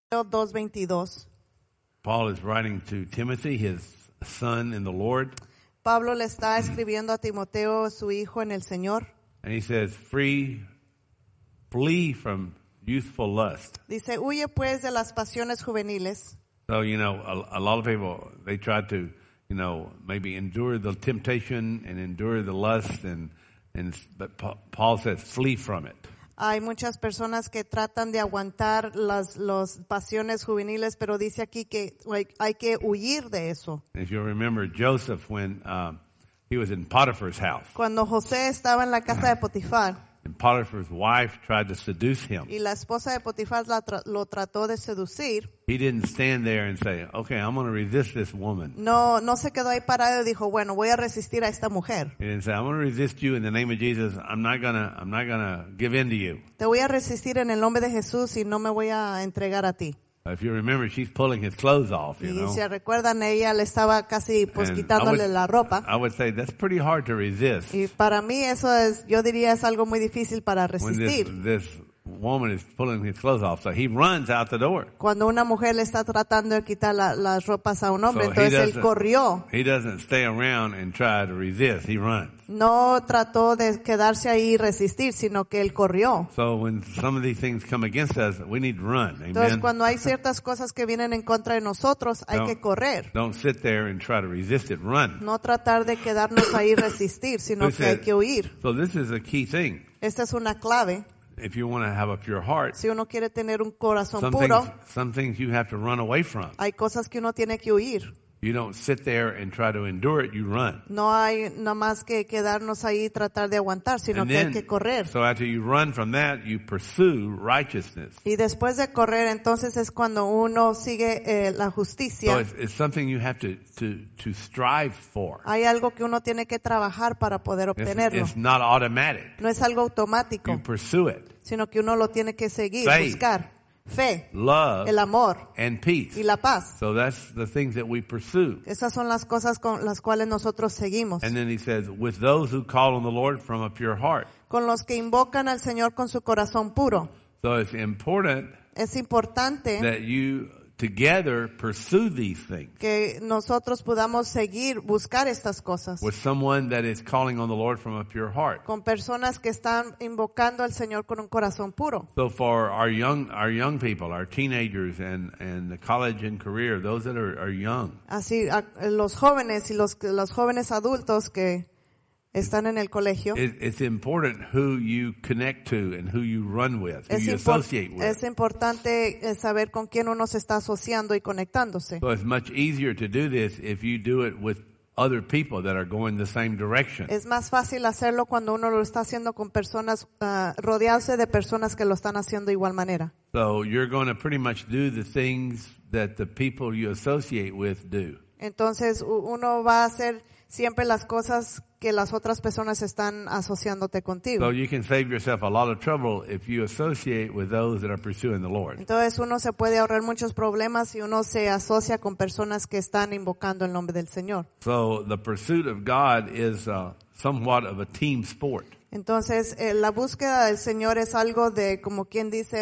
2:22. Paul is writing to Timothy, his son in the Lord. Pablo le está escribiendo a Timoteo, su hijo en el Señor. And he says, flee from youthful lust. Dice, huye pues de las pasiones juveniles. So, a lot of people, they try to, maybe endure the temptation and endure the lust, but Paul says, flee from it. Hay muchas personas que tratan de aguantar las pasiones juveniles, pero dice aquí que hay que huir de eso. If you remember Joseph when he was in Potiphar's house. Cuando José estaba en la casa de Potifar. And Potiphar's wife tried to seduce him. Y la esposa de Potifar lo trató de seducir. He didn't stand there and say, okay, I'm going to resist this woman. No se quedó ahí parado y dijo, bueno, voy a resistir a esta mujer. He didn't say, I'm going to resist you in the name of Jesus. I'm not gonna give in to you. Te voy a resistir en el nombre de Jesús y no me voy a entregar a ti. If you remember, she's pulling his clothes off, Y si recuerdan, ella le estaba casi quitándole la ropa. I would say that's pretty hard to resist. Y para mí eso yo diría es algo muy difícil para resistir. When this woman is pulling his clothes off, so he runs out the door. Cuando una mujer le está tratando de quitar las ropas a un hombre, entonces él corrió. He doesn't stay around and try to resist. He runs. No trató de quedarse ahí y resistir, sino que él corrió. So when some of these things come against us, we need to run. Amen. Entonces cuando hay ciertas cosas que vienen en contra de nosotros, hay que correr. Don't sit there and try to resist it. Run. No tratar de quedarnos ahí y resistir, sino que hay que huir. So this is a key thing. Esta es una clave. If you want to have a pure heart, si uno quiere tener un corazón puro, some things you have to run away from. Hay cosas que uno tiene que huir. You don't sit there and try to endure it, you run. No hay nada más que quedarnos ahí y tratar de aguantar, sino que hay que correr. So after you run from that, you pursue righteousness. Y después de correr, entonces es cuando uno sigue la justicia. So it's something you have to strive for. Hay algo que uno tiene que trabajar para poder obtenerlo. It's not automatic. No es algo automático. You pursue it. Sino que uno lo tiene que seguir, buscar. Fe, love, el amor, and peace. Y la paz. So that's the things that we pursue. Esas son las cosas con las cuales nosotros seguimos. And then he says, with those who call on the Lord from a pure heart. Con los que invocan al Señor con su corazón puro. So it's important. Es importante that you together pursue these things. Que nosotros podamos buscar estas cosas. With someone that is calling on the Lord from a pure heart. Con personas que están invocando al Señor con un corazón puro. So for our young people, our teenagers and the college and career, those that are young. Así los jóvenes y los jóvenes adultos que están en el colegio. It's important who you connect to and who you run with, who you associate with. Es importante saber con quién uno se está asociando y conectándose. So it's much easier to do this if you do it with other people that are going the same direction. Es más fácil hacerlo cuando uno lo está haciendo con personas, rodearse de personas que lo están haciendo de igual manera. So you're going to pretty much do the things that the people you associate with do. Entonces uno va a hacer siempre las cosas que las otras personas están asociándote contigo. So you can save yourself a lot of trouble if you associate with those that are pursuing the Lord. Entonces uno se puede ahorrar muchos problemas si uno se asocia con personas que están invocando el nombre del Señor. So the pursuit of God is somewhat of a team sport. Entonces la búsqueda del Señor es algo de, como quien dice,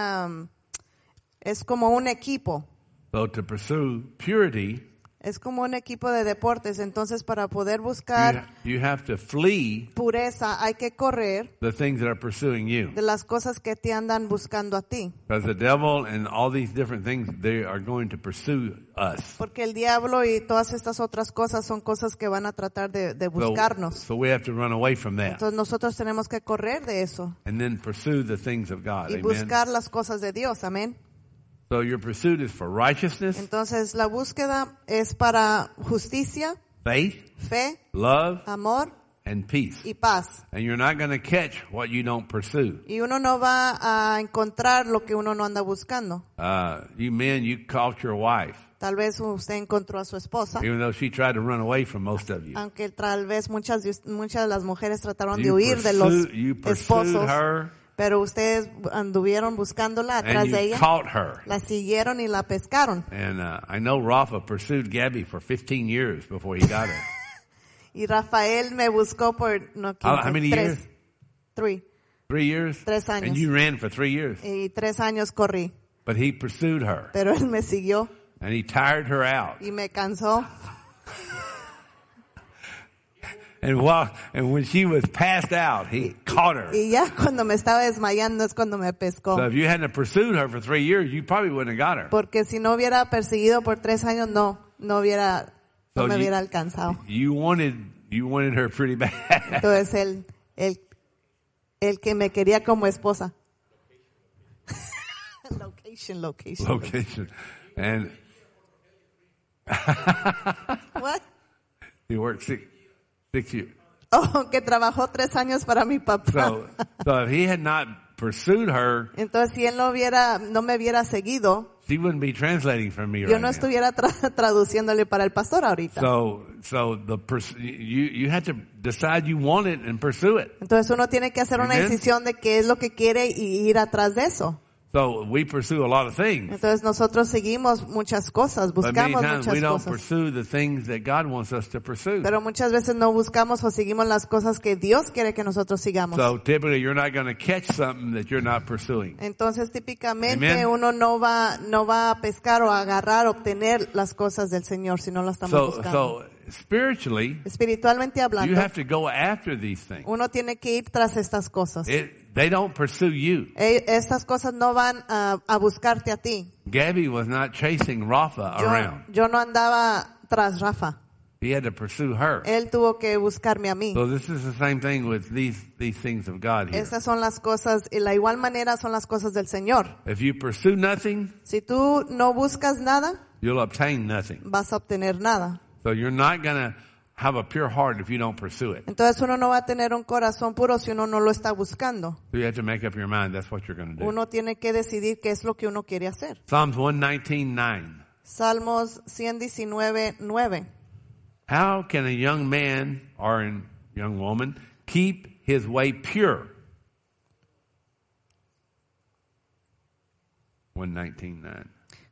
es como un equipo. So to pursue purity, es como un equipo de deportes, entonces para poder buscar you have to flee pureza hay que correr the things that are pursuing you. De las cosas que te andan buscando a ti. Because the devil and all these different things, they are going to pursue us. Porque el diablo y todas estas otras cosas son cosas que van a tratar de buscarnos. So we have to run away from that. Entonces nosotros tenemos que correr de eso. And then pursue the things of God. Y buscar las cosas de Dios, amén. So your pursuit is for righteousness. Entonces la búsqueda es para justicia, faith, fe, love, amor, and peace. Y paz. And you're not going to catch what you don't pursue. Y uno no va a encontrar lo que uno no anda buscando. You men, you caught your wife. Tal vez usted encontró a su esposa. Even though she tried to run away from most of you. Aunque tal vez muchas de las mujeres trataron de huir de los esposos. Her. Pero ustedes anduvieron buscándola atrás de ella. La siguieron y la pescaron. And I know Rafa pursued Gabby for 15 years before he got her. Y Rafael me buscó por how many years? 3. 3 years? 3 años. And you ran for 3 years. Y 3 años corrí. But he pursued her. Pero él me siguió And he tired her out. y me cansó. And when she was passed out, he caught her. Y ya cuando me estaba desmayando es cuando me pescó. So if you hadn't pursued her for 3 years, you probably wouldn't have got her. Porque si no hubiera perseguido por 3 años, no me hubiera alcanzado. You wanted her pretty bad. Entonces el que me quería como esposa. Location. And What? he worked six years. Oh, que trabajó 3 años para mi papá. So if he had not pursued her, Entonces si él no me hubiera seguido, she wouldn't be translating for me yo right no now. estuviera traduciéndole para el pastor ahorita. So you had to decide you want it and pursue it. Entonces uno tiene que hacer una Amen. decisión de qué es lo que quiere y ir atrás de eso. So we pursue a lot of things. Entonces nosotros seguimos muchas cosas, But many buscamos times we muchas don't cosas. pursue the things that God wants us to pursue. Pero muchas veces no buscamos o seguimos las cosas que Dios quiere que nosotros sigamos. So typically you're not going to catch something that you're not pursuing. Entonces típicamente Amen. uno no va a pescar o a agarrar, obtener las cosas del Señor si no las estamos buscando. So spiritually, Espiritualmente you hablando, have to go after these things. uno tiene que ir tras estas cosas. They don't pursue you. Estas cosas no van a buscarte a ti. Gabby was not chasing Rafa around. Yo no andaba tras Rafa. He had to pursue her. Él tuvo que buscarme a mí. So this is the same thing with these things of God here. Esas son las cosas, y la igual manera son las cosas del Señor. If you pursue nothing, Si tú no buscas nada, you'll obtain nothing. vas a obtener nada. So you're not going to have a pure heart if you don't pursue it. Entonces uno no va a tener un corazón puro si uno no lo está buscando. So you have to make up your mind that's what you're going to do. Uno tiene que decidir qué es lo que uno quiere hacer. Psalms 119:9. Salmos 119:9. How can a young man or a young woman keep his way pure? 119:9.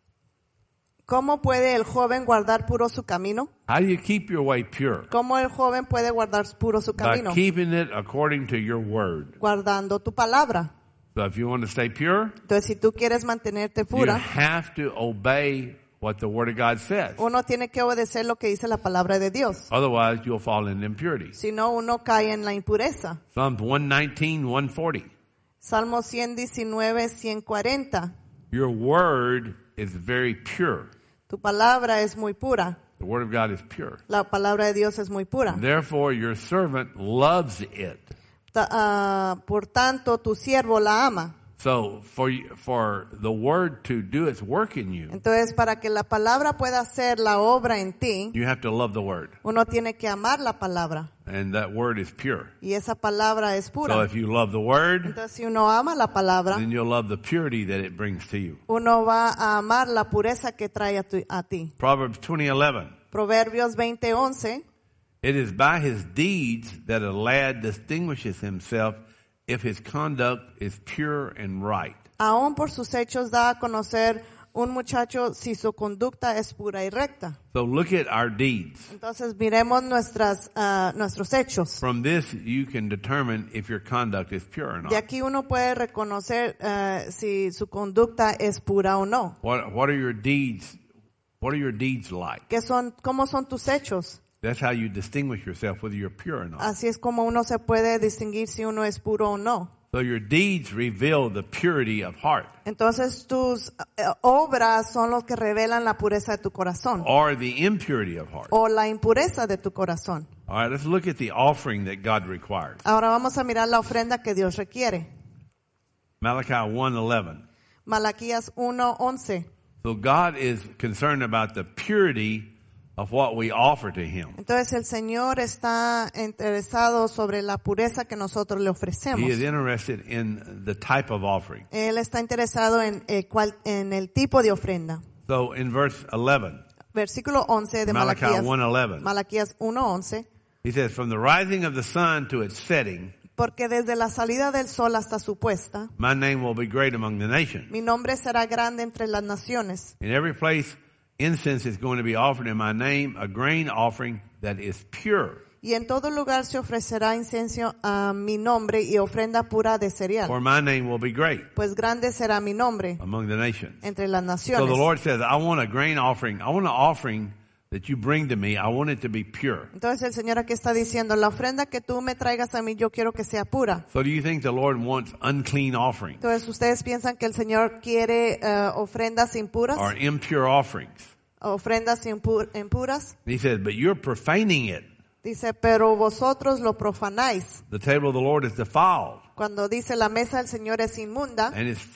¿Cómo puede el joven guardar puro su camino? How do you keep your way pure? ¿Cómo el joven puede guardar puro su By camino? keeping it according to your word. Guardando tu palabra. So if you want to stay pure, Entonces, si tú quieres mantenerte you pura, have to obey what the word of God says. uno tiene que obedecer lo que dice la palabra de Dios. Otherwise, you'll fall into impurity. Si no, uno cae en la impureza. Psalms 119:140. Salmo 119:140. Your word is very pure. Tu palabra es muy pura. The word of God is pure. La palabra de Dios es muy pura. Therefore, your servant loves it. Por tanto, tu siervo la ama. So for the word to do its work in you, Entonces, para que la palabra pueda hacer la obra en ti, you have to love the word. uno tiene que amar la palabra. And that word is pure. Y esa palabra es So pura. if you love the word, Entonces, si uno ama la palabra, then you'll love the purity that it brings to you. uno va a amar la pureza que trae a ti. Proverbs 20:11. Proverbios 20:11. It is by his deeds that a lad distinguishes himself if his conduct is pure and right. Aún por sus hechos da a conocer un muchacho si su conducta es pura y recta. So look at our deeds. Entonces miremos nuestros hechos. From this, you can determine if your conduct is pure or De not. aquí uno puede reconocer si su conducta es pura o no. What are your deeds? What are your deeds like? ¿Cómo son tus hechos? That's how you distinguish yourself whether you're pure or not. Así es como uno se puede distinguir si uno es puro o no. So your deeds reveal the purity of heart Entonces tus obras son los que revelan la pureza de tu corazón or the impurity of heart. o la impureza de tu corazón. All right, let's look at the offering that God requires. Ahora vamos a mirar la ofrenda que Dios requiere. Malachi 1:11. Malaquías 1:11. So God is concerned about the purity of what we offer to him. Entonces el Señor está interesado sobre la pureza que nosotros le ofrecemos. He is interested in the type of offering. Él está interesado en el tipo de ofrenda. So in verse 11, Versículo 11 de Malachi Malaquías. 1:11, Malaquías 1:11. he says, from the rising of the sun to its setting, Porque desde la salida del sol hasta su puesta, my name will be great among the nations. mi nombre será grande entre las naciones. In every place, incense is going to be offered in my name, a grain offering that is pure. Y en todo lugar se ofrecerá incienso a mi nombre y ofrenda pura de cereal. For my name will be great Pues grande será mi nombre among the nations. entre las So naciones. the Lord says, I want a grain offering. I want an offering that you bring to me. I want it to be pure. Entonces el Señor aquí está diciendo, la ofrenda que tú me traigas a mí, yo quiero que sea pura. So do you think the Lord wants unclean offerings Entonces, ¿ustedes piensan que el Señor quiere ofrendas impuras? or impure offerings? Ofrendas impuras. And he says, but you're profaning it. Dice, pero vosotros lo profanáis. The table of the Lord is defiled, Cuando dice la mesa del Señor es inmunda and its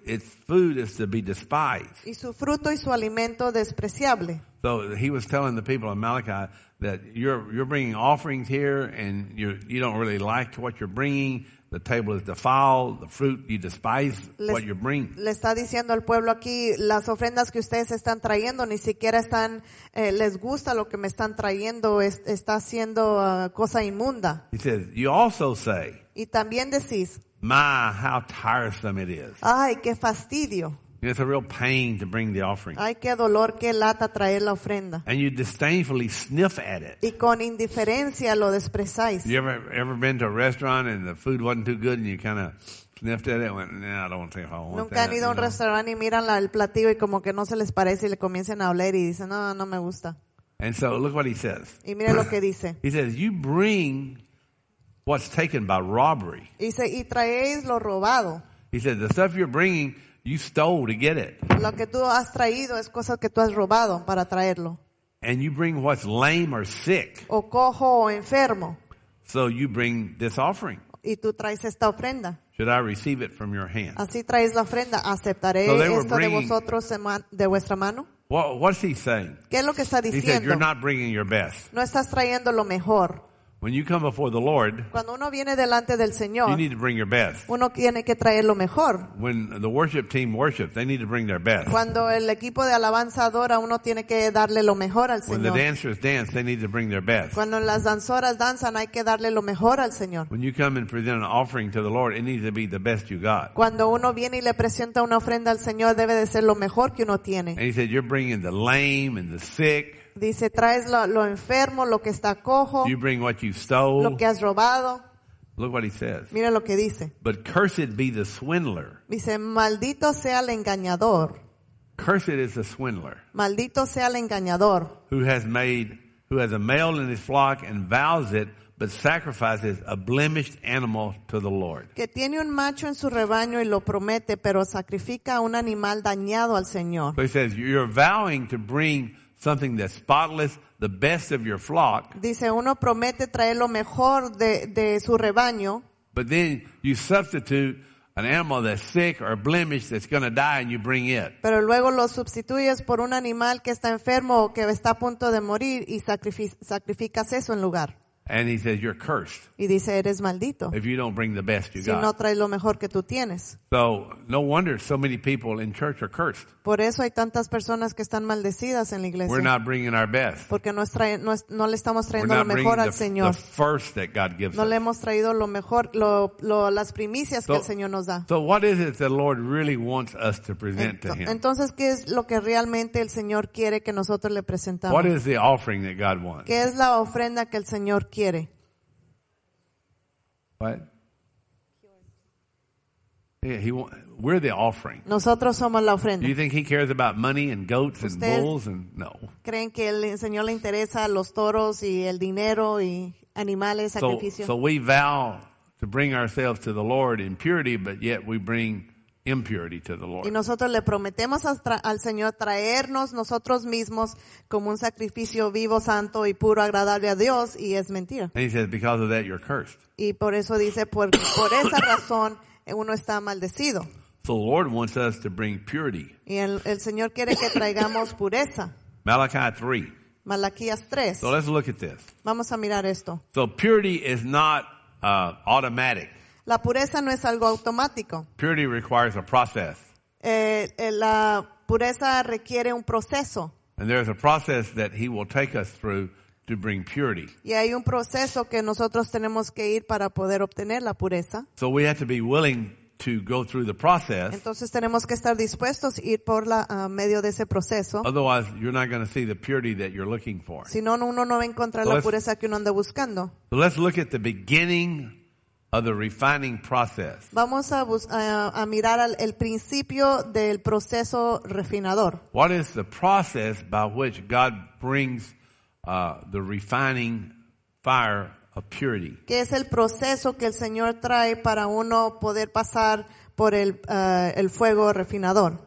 food is to be despised. y su fruto y su alimento despreciable. So he was telling the people in Malachi that you're bringing offerings here, and you don't really like what you're bringing. The table is defiled. The fruit, you despise what you're bringing. Le está diciendo al pueblo aquí, las ofrendas que ustedes están trayendo ni siquiera están, les gusta lo que me están trayendo, está haciendo cosa inmunda. He says, you also say, Y también decís, my, how tiresome it is. ay, qué fastidio, It's a real pain to bring the offering. ay, qué dolor, qué lata traer la ofrenda. And you disdainfully sniff at it. Y con indiferencia lo desprezáis. You ever been to a restaurant and the food wasn't too good and you kind of sniffed at it and went, nah, I don't think I want Nunca that. han ido a un restaurante y miran el platillo y como que no se les parece y le comienzan a oler y dicen, no, no me gusta. And so look what he says. Y mire lo que dice. He says, you bring what's taken by robbery. Dice, y traéis lo robado. He said, the stuff you're bringing, you stole to get it. Lo que tú has traído es cosas que tú has robado para traerlo. And you bring what's lame or sick. O cojo o enfermo. So you bring this offering. Y tú traes esta ofrenda. Should I receive it from your hand? Así traes la ofrenda. ¿Aceptaré So they were esto de bringing- vosotros de vuestra mano? What's he saying? ¿Qué es lo que está He said, you're diciendo? not bringing your best. No estás trayendo lo mejor. When you come before the Lord, Cuando uno viene delante del you Señor, need to bring your best. uno tiene que traer lo mejor. When the worship team worships, they need to bring their best. Cuando el equipo de alabanza adora, uno tiene que darle lo mejor al When the Señor. dancers dance, they need to bring their best. Cuando las danzoras danzan, hay que darle lo mejor al Señor. When you come and present an offering to the Lord, it needs to be the best you got. Cuando uno viene y le presenta una ofrenda al Señor, debe de ser lo mejor que uno tiene. And he said, you're bringing the lame and the sick. Dice, traes lo enfermo, lo que está cojo, You bring what you lo stole. que has robado. Look what he says. Mira lo que dice. But cursed be the swindler. Dice, maldito sea el engañador. Cursed is the swindler Maldito sea el engañador. who has a male in his flock and vows it, but sacrifices a blemished animal to the Lord. Que tiene un macho en su rebaño y lo promete, pero sacrifica a un animal dañado al Señor. So he says, you're vowing to bring something that's spotless, the best of your flock, Dice, uno promete traer lo mejor de su rebaño, but then you substitute an animal that's sick or blemished that's going to die and you bring it. pero luego lo sustituyes por un animal que está enfermo o que está a punto de morir y sacrificas eso en lugar. And he says, you're cursed Y dice, eres maldito if you don't bring the best you si no got. traes lo mejor que tú tienes. So no wonder so many people in church are cursed. Por eso hay tantas personas que están maldecidas en la We're iglesia. not bringing our best. Porque no le estamos We're trayendo lo not bringing mejor al the Señor. first that God gives No le us. hemos traído lo mejor, las primicias que So- el Señor nos da. So what is it the Lord really wants us to present to Him? Entonces, ¿qué es lo que realmente el Señor quiere que nosotros le presentamos? What is the offering that God wants? ¿Qué es la ofrenda que el Señor quiere? What? Yeah, we're the offering. Nosotros somos la Do ofrenda. you think He cares about money and goats and Ustedes- bulls? And no. ¿Creen que el Señor le interesa los toros y el dinero y animales, So sacrificio? we vow to bring ourselves to the Lord in purity, but yet we bring impurity to the Y Lord. nosotros le prometemos al Señor traernos nosotros mismos como un sacrificio vivo, santo y puro, agradable a Dios, y es mentira. And He says, because of that, you're cursed. Y por eso dice, por esa razón uno está maldecido. So the Lord wants us to bring purity. Y el Señor quiere que traigamos pureza. Malachi 3. Malaquías 3. So let's look at this. Vamos a mirar esto. So purity is not automatic. La pureza no es algo automático. Purity requires a process. La pureza requiere un proceso. And there's a process that He will take us through to bring purity. Y hay un proceso que nosotros tenemos que ir para poder obtener la pureza. So we have to be willing to go through the process. Entonces tenemos que estar dispuestos a ir por medio de ese proceso. Otherwise, you're not going to see the purity that you're looking for. Si no, uno no va a encontrar la pureza que uno anda buscando. So let's look at the beginning of the refining process. Vamos a mirar el principio del proceso refinador. What is the process by which God brings the refining fire of purity? ¿Qué es el proceso que el Señor trae para uno poder pasar por el fuego refinador?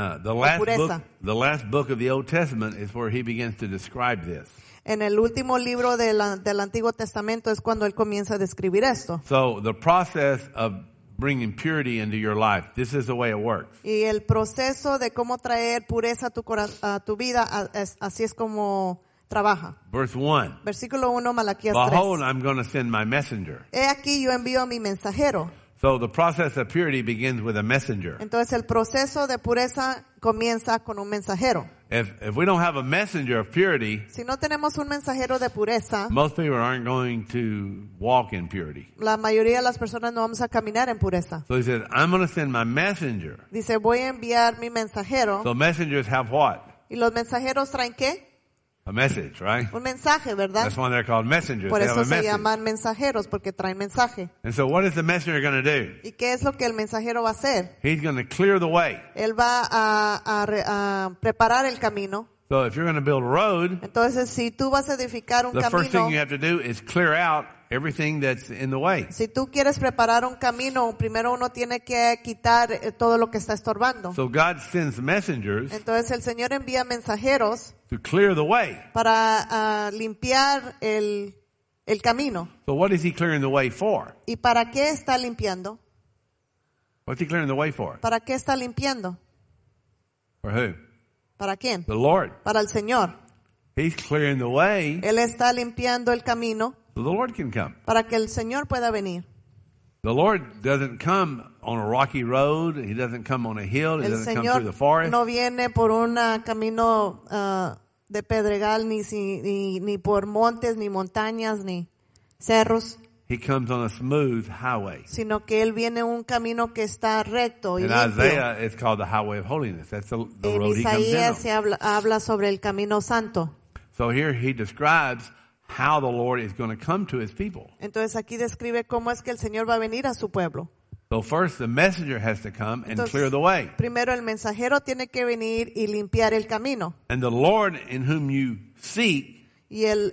The last book of the Old Testament is where he begins to describe this. En el último libro del Antiguo Testamento es cuando él comienza a describir esto. So the process of bringing purity into your life, this is the way it works. Y el proceso de cómo traer pureza a tu vida, así es como trabaja. Verse 1. Versículo 1, Malaquías 3. Behold, I'm going to send my messenger. He aquí yo envío a mi mensajero. So the process of purity begins with a messenger. Entonces el proceso de pureza comienza con un mensajero. If we don't have a messenger of purity, Si no tenemos un mensajero de pureza, most people aren't going to walk in purity. la mayoría de las personas no vamos a caminar en pureza. So he says, I'm going to send my messenger. Dice, voy a enviar mi mensajero. So messengers have what? ¿Y los mensajeros traen qué? A message, right? Un mensaje, ¿verdad? That's why they're called messengers. Por They have eso a se message. llaman mensajeros, porque traen mensaje. And so what is the messenger going to do? ¿Y qué es lo que el mensajero va a hacer? He's going to clear the way. Él va a preparar el camino. So if you're going to build a road, Entonces, si tú vas a edificar un the first thing you camino, have to do is clear out everything that's in the way. si tú quieres preparar un camino, primero uno tiene que quitar todo lo que está estorbando. So God sends messengers Entonces, el Señor envía mensajeros to clear the way. para limpiar el camino. So what is he clearing the way for? ¿Y para qué está limpiando? What's he clearing the way for? ¿Para qué está limpiando? For who? ¿Para quién? The Lord. Para el Señor. He's clearing the way Él está limpiando el camino so the Lord can come. para que el Señor pueda venir. The Lord doesn't come on a rocky road. He doesn't come on a hill. He El doesn't come Señor through the forest. no viene por un camino de pedregal, ni por montes, ni montañas, ni cerros, He comes on a smooth highway. sino que Él viene un camino que está recto y In limpio. Isaiah, it's called the highway of holiness. That's the En road he comes in Isaías on. se habla sobre el camino santo. So here he describes how the Lord is going to come to his people. Entonces aquí describe cómo es que el Señor va a venir a su pueblo. So first the messenger has to come and Entonces, clear the way. primero el mensajero tiene que venir y limpiar el camino. And the Lord in whom you seek, Y el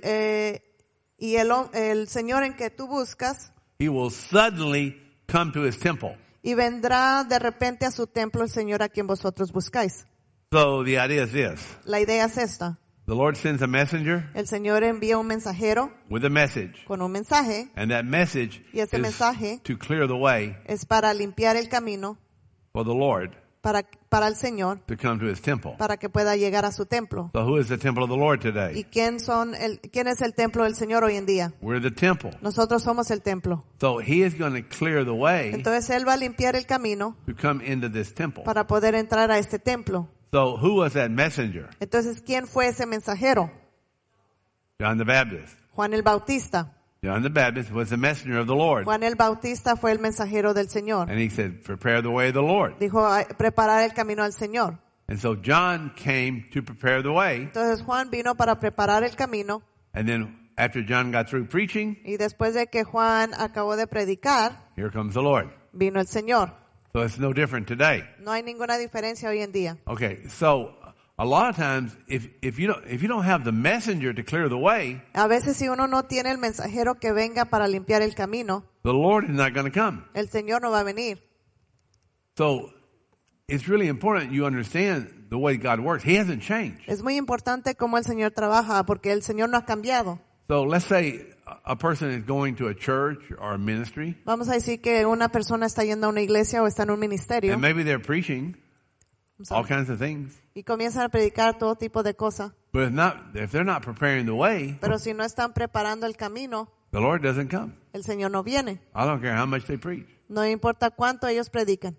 Señor en que tú buscas, he will suddenly come to his temple. y vendrá de repente a su templo el Señor a quien vosotros buscáis. So the idea is this. La idea es esta. The Lord sends a messenger El Señor envía un mensajero with a message. con un mensaje, And that message Y ese is mensaje to clear the way es para limpiar el camino for the Lord para el Señor, to come to his temple. para que pueda llegar a su templo. So who is the temple of the Lord ¿Y today? quién es el templo del Señor hoy en día? We're the temple. Nosotros somos el templo. So he is going to clear the way Entonces Él va a limpiar el camino to come into this temple. para poder entrar a este templo. So who was that messenger? Entonces, ¿quién fue ese mensajero? John the Baptist. Juan el Bautista. John the Baptist was the messenger of the Lord. Juan el Bautista fue el mensajero del Señor. And he said, prepare the way of the Lord. Dijo, preparar el camino al Señor. And so John came to prepare the way. Entonces Juan vino para preparar el camino. And then after John got through preaching, Y después de que Juan acabó de predicar, here comes the Lord. vino el Señor. So it's no different today. No hay ninguna diferencia hoy en día. Okay, so a lot of times, if you don't have the messenger to clear the way, A veces si uno no tiene el mensajero que venga para limpiar el camino, the Lord is not going to come. el Señor no va a venir. So it's really important you understand the way God works. He hasn't changed. Es muy importante cómo el Señor trabaja porque el Señor no ha cambiado. So let's say a person is going to a church or a ministry, Vamos a decir que una persona está yendo a una iglesia o está en un ministerio and maybe they're preaching all kinds of things. y comienzan a predicar todo tipo de cosas. But if they're not preparing the way, Pero si no están preparando el camino, the Lord doesn't come. el Señor no viene. I don't care how much they preach. No importa cuánto ellos predican.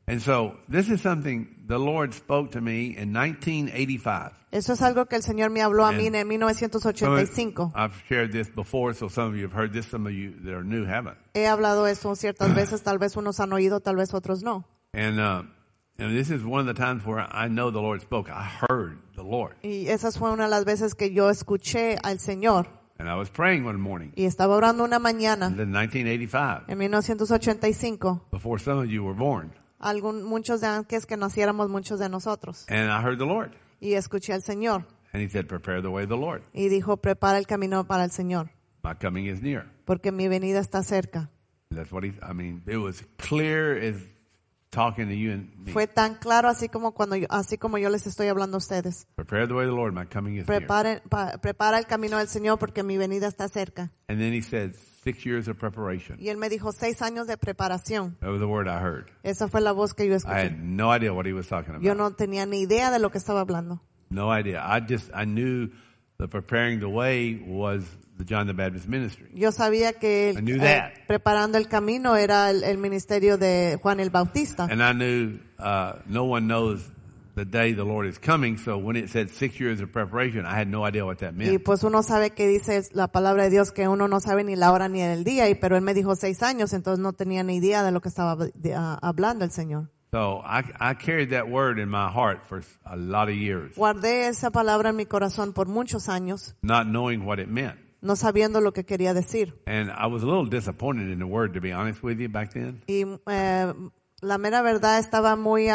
And so this is something the Lord spoke to me in 1985. Eso es algo que el Señor me habló a mí en Some of- 1985. I've shared this before, so some of you have heard this, some of you that are new haven't. He hablado eso ciertas veces, tal vez unos han oído, tal vez otros no. And this is one of the times where I know the Lord spoke. I heard the Lord. Y esa fue una de las veces que yo escuché al Señor. And I was praying one morning Y estaba orando una mañana in 1985, en 1985. before some of you were born. Muchos de antes que naciéramos, muchos de nosotros. And I heard the Lord. Y escuché al Señor. And he said, prepare the way of the Lord. Y dijo, prepara el camino para el Señor, My coming is near. porque mi venida está cerca. That's what it was clear as talking to you and me. Fue tan claro así como yo les estoy hablando a ustedes. Prepare the way of the Lord. My coming is near. Prepara el camino del Señor porque mi venida está cerca. And then he said, 6 years of preparation. Y él me dijo 6 años de preparación. That was the word I heard. Esa fue la voz que yo I escuché. had no idea what he was talking about. Yo no tenía ni idea de lo que estaba hablando. No idea. I knew the preparing the way was the John the Baptist ministry. Yo sabía que I knew that. preparando el camino era el ministerio de Juan el Bautista. And I knew no one knows the day the Lord is coming, so when it said 6 years of preparation, I had no idea what that Y meant. pues uno sabe que dice la palabra de Dios que uno no sabe ni la hora ni el día, pero él me dijo 6 años, entonces no tenía ni idea de lo que estaba hablando el Señor. So I carried that word in my heart for a lot of years, Guardé esa palabra en mi corazón por muchos años, not knowing what it meant. no sabiendo lo que quería decir. And I was a little disappointed in the word, to be honest with you, back then. Y la mera verdad estaba muy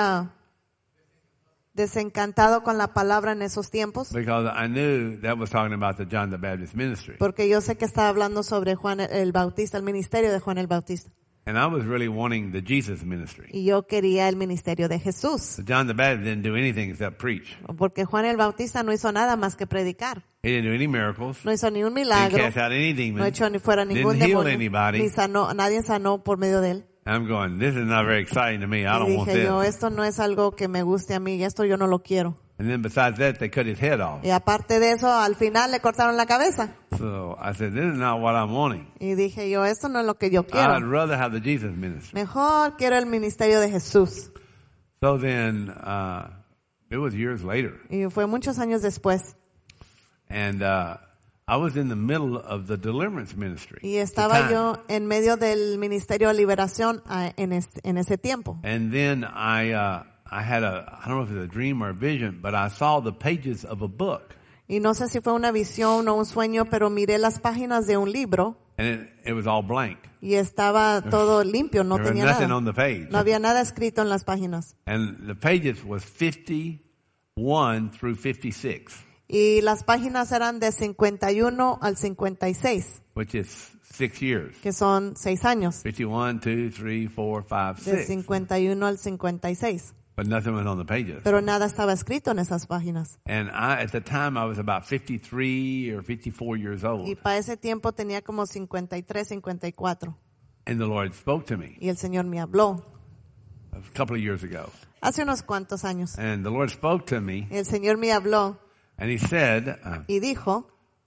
desencantado con la palabra en esos tiempos, Because I knew that was talking about the John the Baptist ministry. porque yo sé que estaba hablando sobre Juan el Bautista, el ministerio de Juan el Bautista. And I was really wanting the Jesus ministry. Y yo quería el ministerio de Jesús, So John the Baptist didn't do anything except preach. porque Juan el Bautista no hizo nada más que predicar. He didn't do any miracles. No hizo ni un Didn't milagro, cast out any demons. no echó ni fuera ningún Didn't heal demonio, anybody. ni sanó, nadie sanó por medio de él. I'm going, this is not very exciting to me. I Y don't want dije yo, this. esto no es algo que me guste a mí, y esto yo no lo quiero. And then besides that, they cut his head off. Y aparte de eso, al final le cortaron la cabeza. So I said, this is not what I'm wanting. Y dije yo, esto no es lo que yo quiero. I'd rather have the Jesus ministry. Mejor quiero el ministerio de Jesús. So then, it was years later. Y fue muchos años después. And I was in the middle of the deliverance ministry. Y at the estaba time. yo en medio del ministerio de liberación en ese tiempo. And then I had I don't know if it was a dream or a vision, but I saw the pages of a book. Y no sé si fue una visión o un sueño, pero miré las páginas de un libro And it was all blank. y estaba todo limpio, no There was tenía nothing nada. on the page. No había nada escrito en las páginas. And the pages was 51 through 56, Y las páginas eran de 51 al 56, which is 6 years. que son 6 años. 51, 2, 3, 4, 5, De 6. 51 al 56. But nothing was on the pages. Pero nada estaba escrito en esas páginas. And at the time, I was about 53 or 54 years Y old. para ese tiempo tenía como 53, 54. And the Lord spoke to me Y el Señor me habló a couple of years ago. hace unos cuantos años. And the Lord spoke to me, Y el Señor me habló and He said, y dijo,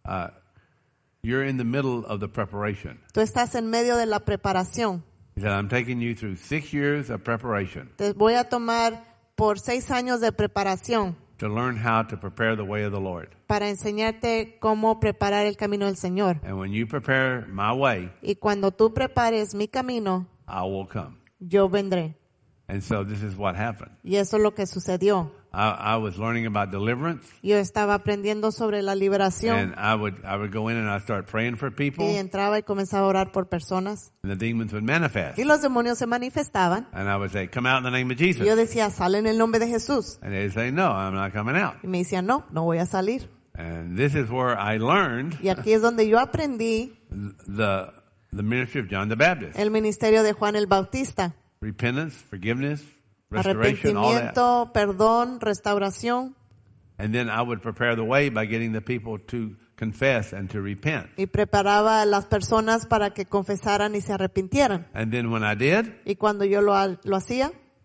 you're in the middle of the preparation. tú estás en medio de la preparación. He said, I'm taking you through 6 years of preparation Te voy a tomar por 6 años de preparación to learn how to prepare the way of the Lord. para enseñarte cómo preparar el camino del Señor. And when you prepare my way, Y cuando tú prepares mi camino, I will come. yo vendré. And so this is what happened. Y eso es lo que sucedió. I was learning about deliverance, Yo estaba aprendiendo sobre la liberación and I would go in and I'd start praying for people, y entraba y comenzaba a orar por personas. and the demons would manifest. Y los demonios se manifestaban. And I would say, come out in the name of Y yo Jesus. decía, sale en el nombre de Jesús. And they'd say, no, I'm not coming out. Y me decían, no, no voy a salir. And this is where I learned Y aquí es donde yo aprendí the ministry of John the Baptist. el ministerio de Juan el Bautista. Repentance, forgiveness, restoration, all that. Arrepentimiento, perdón, restauración. And then I would prepare the way by getting the people to confess and to repent. Y preparaba a las personas para que confesaran y se arrepintieran. And then when I did, Y cuando yo lo hacía,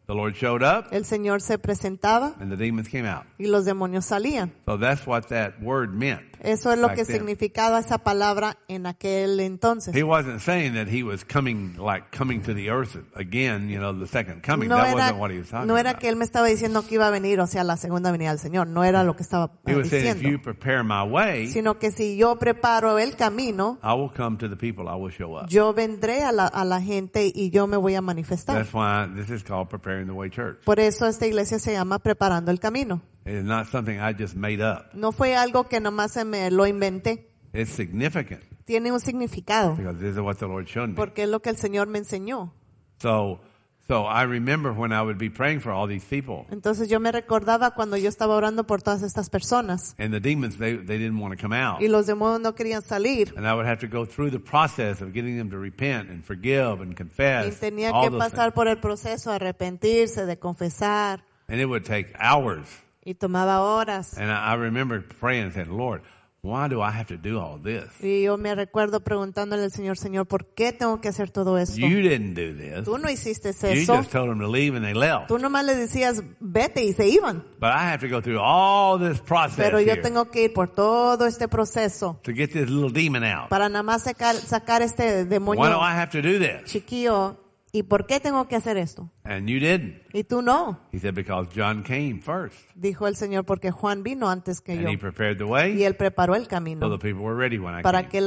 The Lord showed up, el Señor se presentaba and the demons came out. y los demonios salían. So that's what that word meant. Eso es lo back que then. significaba esa palabra en aquel entonces. He wasn't saying that he was coming to the earth again, the second coming. No That era, wasn't what he was talking no era about. que él me estaba diciendo que iba a venir, o sea, la segunda venida del Señor. No era lo que estaba He was saying, if diciendo. you prepare my way, Sino que si yo preparo el camino, I will come to the people. I will show up. yo vendré a la gente y yo me voy a manifestar. That's why this is called Preparing the Way Church. Por eso esta iglesia se llama Preparando el Camino. It's not something I just made up. No fue algo que nomás se me lo inventé. It's significant Tiene un significado, because this is what the Lord showed me. porque es lo que el Señor me enseñó. So I remember when I would be praying for all these people, Entonces yo me recordaba cuando yo estaba orando por todas estas personas and the demons, they didn't want to come out. y los demonios no querían salir. And I would have to go through the process of getting them to repent and forgive and Y confess, tenía all que those pasar things. por el proceso de arrepentirse, de confesar, And it would take hours. y tomaba horas. And I remember praying and saying, Lord, why do I have to do all this? Y yo me recuerdo preguntándole al Señor, Señor, ¿por qué tengo que hacer todo esto? You didn't do this. Tú no hiciste You eso. just told them to leave and they left. Tú nomás le decías, vete, y se iban. But I have to go through all this process Pero yo here tengo que ir por todo este proceso to get this little demon out. para nada más sacar este Why do demonio I have to do this? chiquillo. ¿Y por qué tengo que hacer esto? And you didn't. Y tú no, He said, because John came first. dijo el Señor, porque Juan vino antes que And yo. he prepared the Y way él preparó el so camino the people were ready when I para came. que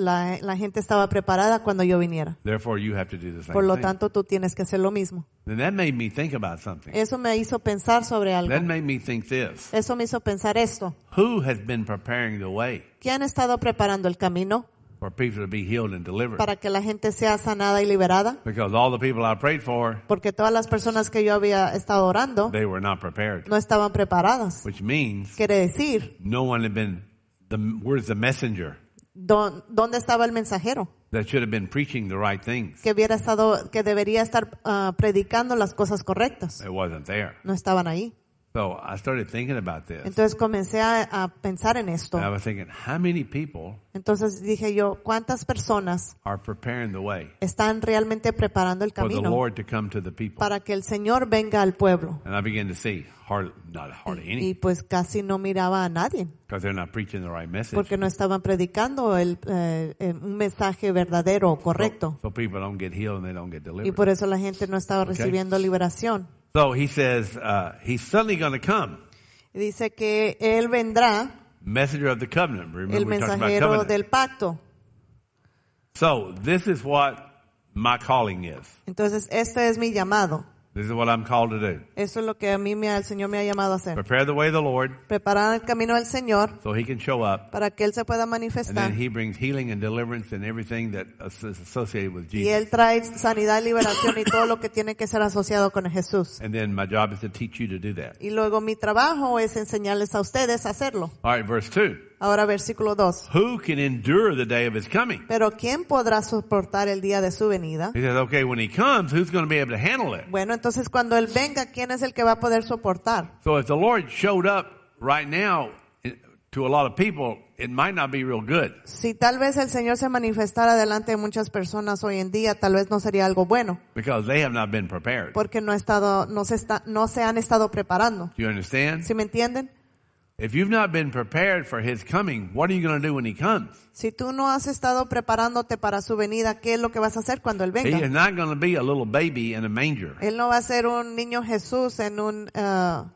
la gente estaba preparada cuando yo viniera. Therefore, you have to do the same Por lo thing. tanto, tú tienes que hacer lo mismo. And that made me think about something. Eso me hizo pensar sobre algo. That made me think this. Eso me hizo pensar esto. Who has been preparing the way ¿Quién ha estado preparando el camino for people to be healed and delivered? para que la gente sea sanada y liberada? Because all the people I prayed for, Porque todas las personas que yo había estado orando they were not prepared. no estaban preparadas. Which means Quiere decir, no one had been, where's the messenger ¿dónde estaba el mensajero? that should have been preaching the right things? Que debería estar predicando las cosas correctas. It wasn't there. No estaban ahí. So I started thinking about this. Entonces comencé a pensar en esto. And I was thinking, how many people Entonces dije yo, ¿cuántas personas are preparing the way están realmente preparando el for the camino Lord to come to the people? para que el Señor venga al pueblo? And I began to see not hardly Y any, pues casi no miraba a nadie, because they're not preaching the right message. porque no estaban predicando un mensaje verdadero o correcto. So people don't get healed and they don't get Y delivered. por eso la gente no estaba recibiendo liberación. So he says, he's suddenly going to come. Y dice que Él vendrá, Messenger of the covenant. Remember el we talked about mensajero covenant. del pacto. So this is what my calling is. Entonces, este es mi llamado. This is what I'm called to do. Eso es lo que el Señor me ha llamado a hacer. Prepare the way of the Lord Preparar el camino del Señor so he can show up. para que Él se pueda And manifestar. then he brings healing and deliverance and everything that is associated with Y Jesus. Él trae sanidad, liberación y todo lo que tiene que ser asociado con Jesús. And then my job is to teach you to do that. Y luego mi trabajo es enseñarles a ustedes a hacerlo. All right, verse 2. Ahora versículo 2. Who can endure the day of his coming? Pero ¿quién podrá soportar el día de su venida? He says, okay, when he comes, who's going to be able to handle it? Bueno, entonces cuando Él venga, ¿quién es el que va a poder soportar? So if the Lord showed up right now to a lot of people, it might not be real good. Si tal vez el Señor se manifestara delante de muchas personas hoy en día, tal vez no sería algo bueno, Because they have not been prepared. porque no se han estado preparando. Do you understand? ¿Sí me entienden? If you've not been prepared for his coming, what are you going to do when he comes? Si tú no has estado preparándote para su venida, ¿qué es lo que vas a hacer cuando Él He is venga? not going to be a little baby in a manger. Él no va a ser un niño Jesús en un, He's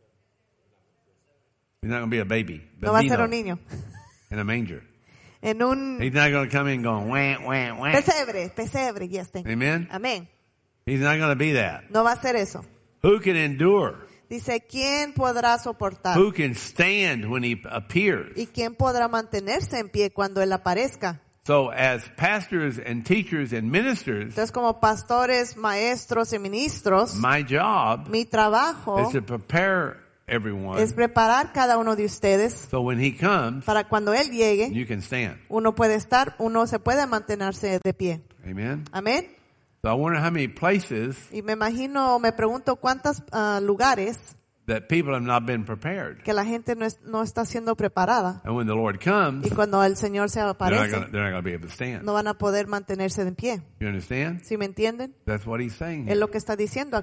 not going to be a baby. no va a ser Bambino un niño, in a manger. en un He's not going to come in going, wah, wah, wah. pesebre, yes, thank you. Amen? Amén. He's not going to be that. No va a ser eso. Who can endure? Dice, ¿quién podrá soportar? Who can stand when he appears? ¿Y quién podrá mantenerse en pie cuando Él aparezca? So as pastors and teachers and ministers, Entonces, como pastores, maestros y ministros, my job mi trabajo is to prepare everyone es preparar cada uno de ustedes so when he comes, para cuando Él llegue, you can stand. uno se puede mantenerse de pie. Amen? Amén. So I wonder how many places Y me pregunto cuántos lugares that people have not been prepared. que la gente no está siendo preparada. And when the Lord comes, Y cuando el Señor se they're not aparece, going to be able to stand. no van a poder mantenerse de pie. You understand? ¿Sí me entienden? That's what he's saying Es here. lo que está diciendo aquí.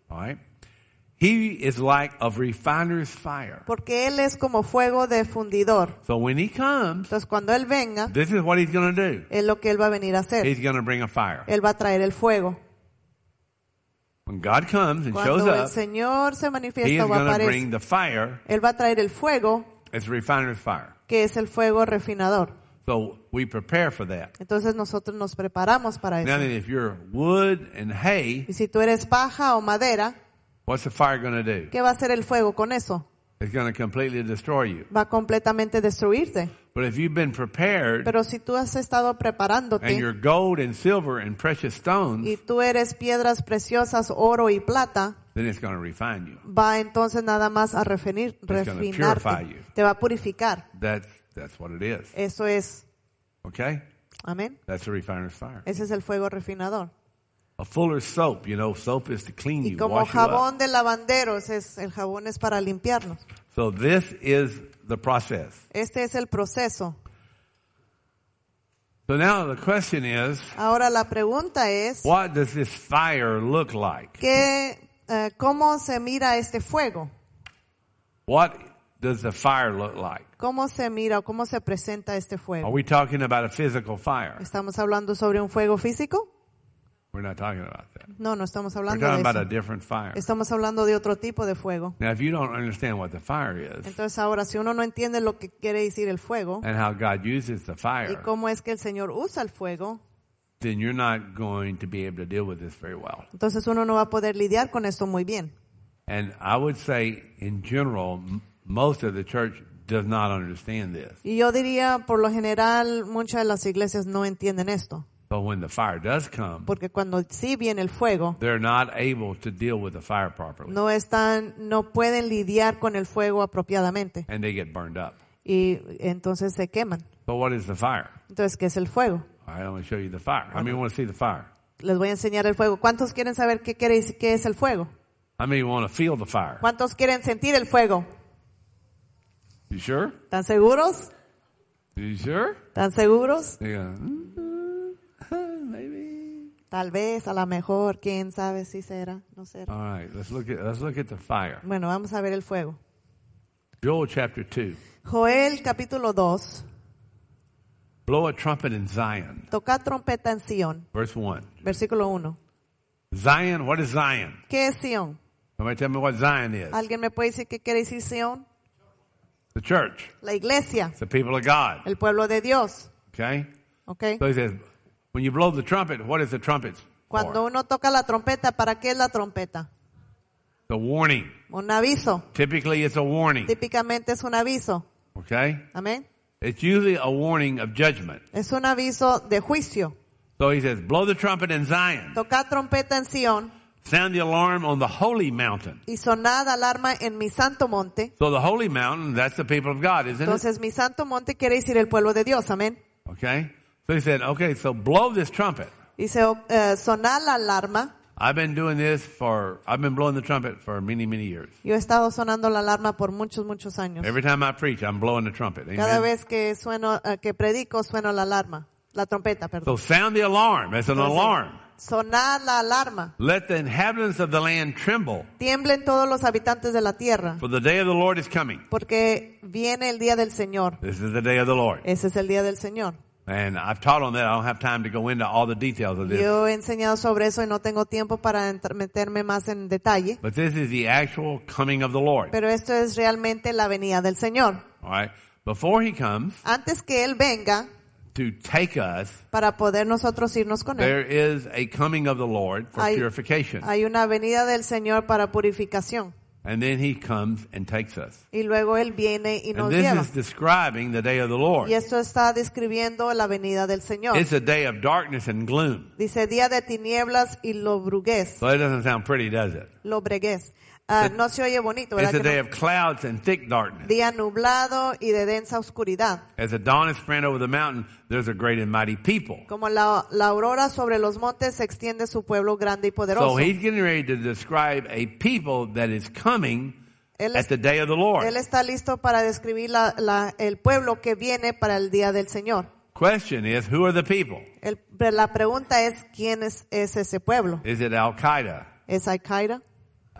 All right? He is like a refiner's fire. Porque Él es como fuego de fundidor. So when he comes, Entonces cuando Él venga, this is what he's going to do. es lo que Él va a venir a hacer. He's going to bring a fire. Él va a traer el fuego. When God comes and shows Cuando el up, Señor se he manifiesta is o going to aparece, bring the fire. Él va a traer el fuego, It's a refiner's fire. que es el fuego refinador. So we prepare for that. Entonces nosotros nos preparamos para Now eso. then, if you're wood and hay, Y si tú eres paja o madera, what's the fire going to do? ¿qué va a hacer el fuego con eso? It's going to completely destroy you. Va a completamente destruirte. But if you've been prepared Pero si tú has estado and preparándote you're gold and silver and precious stones, y tú eres piedras preciosas, oro y plata, then it's going to refine you. va entonces nada más a gonna purify refinarte. you. Te va a purificar. That's what it is. Eso es. Okay? Amén. That's a refiner's fire. Ese es el fuego refinador. A fuller's soap, soap is to clean Y you, como wash you up. jabón de lavanderos, el jabón es para limpiarnos. So this is the process. Este es el proceso. So now the question is, Ahora la pregunta es, what does this fire look like? ¿cómo se mira este fuego? What does the fire look like? ¿Cómo se mira o cómo se presenta este Are fuego? we talking about a physical fire? ¿Estamos hablando sobre un fuego físico? We're not talking about that. No, no estamos We're hablando talking de about a eso. different fire. Estamos hablando de otro tipo de fuego. Now, if you don't understand what the fire is Entonces ahora, si uno no entiende lo que quiere decir el fuego and how God uses the y fire, cómo es que el Señor usa el fuego, then you're not going to be able to deal with this very well. entonces uno no va a poder lidiar con esto muy bien. And I would say, in general, most of the church does not understand this. Y yo diría, por lo general, muchas de las iglesias no entienden esto. But when the fire does come, Porque cuando sí viene el fuego, they're not able to deal with the fire properly. no pueden lidiar con el fuego apropiadamente. And they get burned up. Y entonces se queman. But what is the fire? Entonces, ¿qué es el fuego? All right, I'm going to show you the fire. How many want to see the fire? Les voy a enseñar el fuego. ¿Cuántos quieren saber qué es el fuego? How many want to feel the fire? ¿Cuántos quieren sentir el fuego? You sure? ¿Están seguros? You sure? ¿Están seguros? They go, maybe. Tal vez, a lo mejor, quién sabe si será, no será. All right, let's look at the fire. Bueno, vamos a ver el fuego. Joel chapter 2. Joel capítulo 2. Blow a trumpet in Zion. Toca trompeta en Sión. Verse 1. Versículo 1. Zion, what is Zion? ¿Qué es Sión? Somebody tell me what Zion is. ¿Alguien me puede decir qué quiere decir Sión? The church. La iglesia, It's the people of God. el pueblo de Dios. Okay? ¿Ok? So he says, when you blow the trumpet, what is the trumpet Cuando for? uno toca la trompeta, ¿para qué es la trompeta? The warning. Un aviso. Typically it's a warning. Típicamente es un aviso. Okay? Amén. It's usually a warning of judgment. Es un aviso de juicio. So he says, blow the trumpet in Zion. Toca trompeta en Sión Sound the alarm on the holy mountain. y sonad alarma en mi santo monte. So the holy mountain, that's the people of God, isn't it? Entonces mi santo monte quiere decir el pueblo de Dios. Amén. Okay? So he said, okay, so blow this trumpet. Dice, sonar la alarma. I've been blowing the trumpet for many, many years. Yo he estado sonando la alarma por muchos, muchos años. Every time I preach, I'm blowing the trumpet. Cada Amen? vez que que predico, sueno la alarma. La trompeta, So perdón. sound the alarm. It's an Entonces, alarm. Sonar la alarma. Let the inhabitants of the land tremble, Tiemblen todos los habitantes de la tierra. for the day of the Lord is coming. Porque viene el día del Señor. This is the day of the Lord. Ese es el día del Señor. And I've taught on that. I don't have time to go into all the details of this. Yo he enseñado sobre eso y no tengo tiempo para meterme más en detalle. But this is the actual coming of the Lord. Pero esto es realmente la venida del Señor. All right? Before he comes Antes que Él venga, to take us, para poder nosotros irnos con Él, there is a coming of the Lord for purification. hay una venida del Señor para purificación. And then he comes and takes us. Y luego Él viene y nos And this lleva. is describing the day of the Lord. Y esto está describiendo la venida del Señor. It's a day of darkness and gloom. Dice día de tinieblas y lobreguez. So it doesn't sound pretty, does it? Lobreguez. No se oye bonito, It's ¿verdad? a day Que no? of clouds and thick darkness. Día nublado y de densa oscuridad. As the dawn is spread over the mountain, there's a great and mighty people. Como la aurora sobre los montes se extiende su pueblo grande y So poderoso. he's getting ready to describe a people that is coming Él, at the day of the Lord. él está listo para describir el pueblo que viene para el día del Señor. Question is, who are the people? La pregunta es, ¿quién es ese pueblo? Is it Al-Qaeda? ¿Es Al-Qaeda?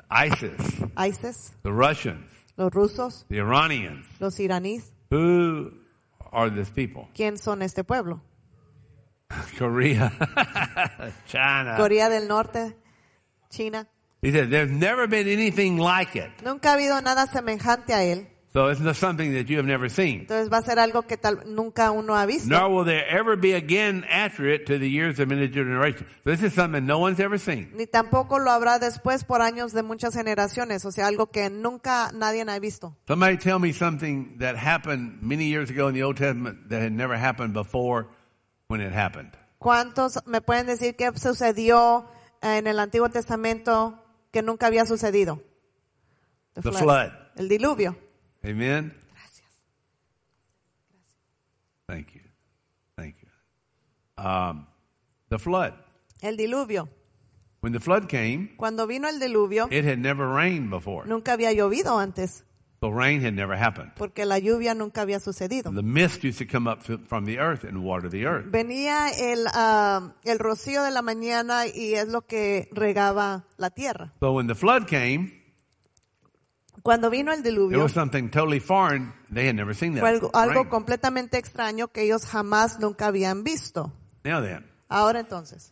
ISIS, the Russians, los rusos, the Iranians. los iraníes. Who are these people? ¿Quién son este pueblo? Korea, China. Corea del Norte, China. He said, there's never been anything like it. Nunca ha habido nada semejante a él. So it's not something that you have never seen. Entonces va a ser algo que nunca uno ha visto. Nor will there ever be again after it to the years of many generations. So this is something no one's ever seen. Ni tampoco lo habrá después por años de muchas generaciones. O sea, algo que nunca nadie ha visto. Somebody tell me something that happened many years ago in the Old Testament that had never happened before when it happened. ¿Cuántos me pueden decir qué sucedió en el Antiguo Testamento que nunca había sucedido? The flood. El diluvio. Amen? Gracias. Thank you. Thank you. The flood. El diluvio. When the flood came, Cuando vino el diluvio, it had never rained before. nunca había llovido antes, So rain had never happened. porque la lluvia nunca había sucedido. The mist used to come up from the earth and water the earth. Venía el rocío de la mañana y es lo que regaba la tierra. So when the flood came, Cuando vino el it diluvio, was something totally foreign. They had never seen that. fue algo rain. completamente extraño que ellos jamás nunca habían visto. Now then, Ahora entonces,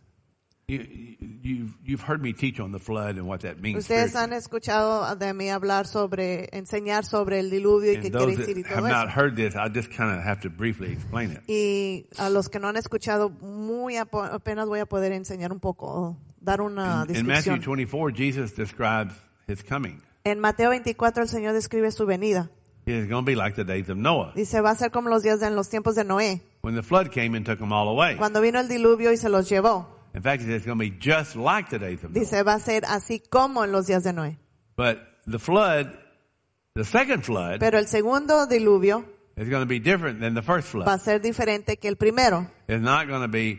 you've heard me teach on the flood and what that means. ustedes spiritually. han escuchado de mí enseñar sobre el diluvio y qué And quiere those decir y that have todo not eso. heard this, I just kind of have to briefly explain it. Y a los que no han escuchado, apenas voy a poder enseñar un poco, dar una In Matthew descripción. 24, Jesus describes his coming. En Mateo 24 el Señor describe su venida. It's going to be like the days of Noah, Dice, va a ser como los días en los tiempos de Noé, when the flood came and took them all away. cuando vino el diluvio y se los llevó. In fact, he says it's going to be just like the days of Noah. Dice, va a ser así como en los días de Noé. But the flood, the second flood, Pero el segundo diluvio is going to be different than the first va a flood. ser diferente que el primero. It's not going to be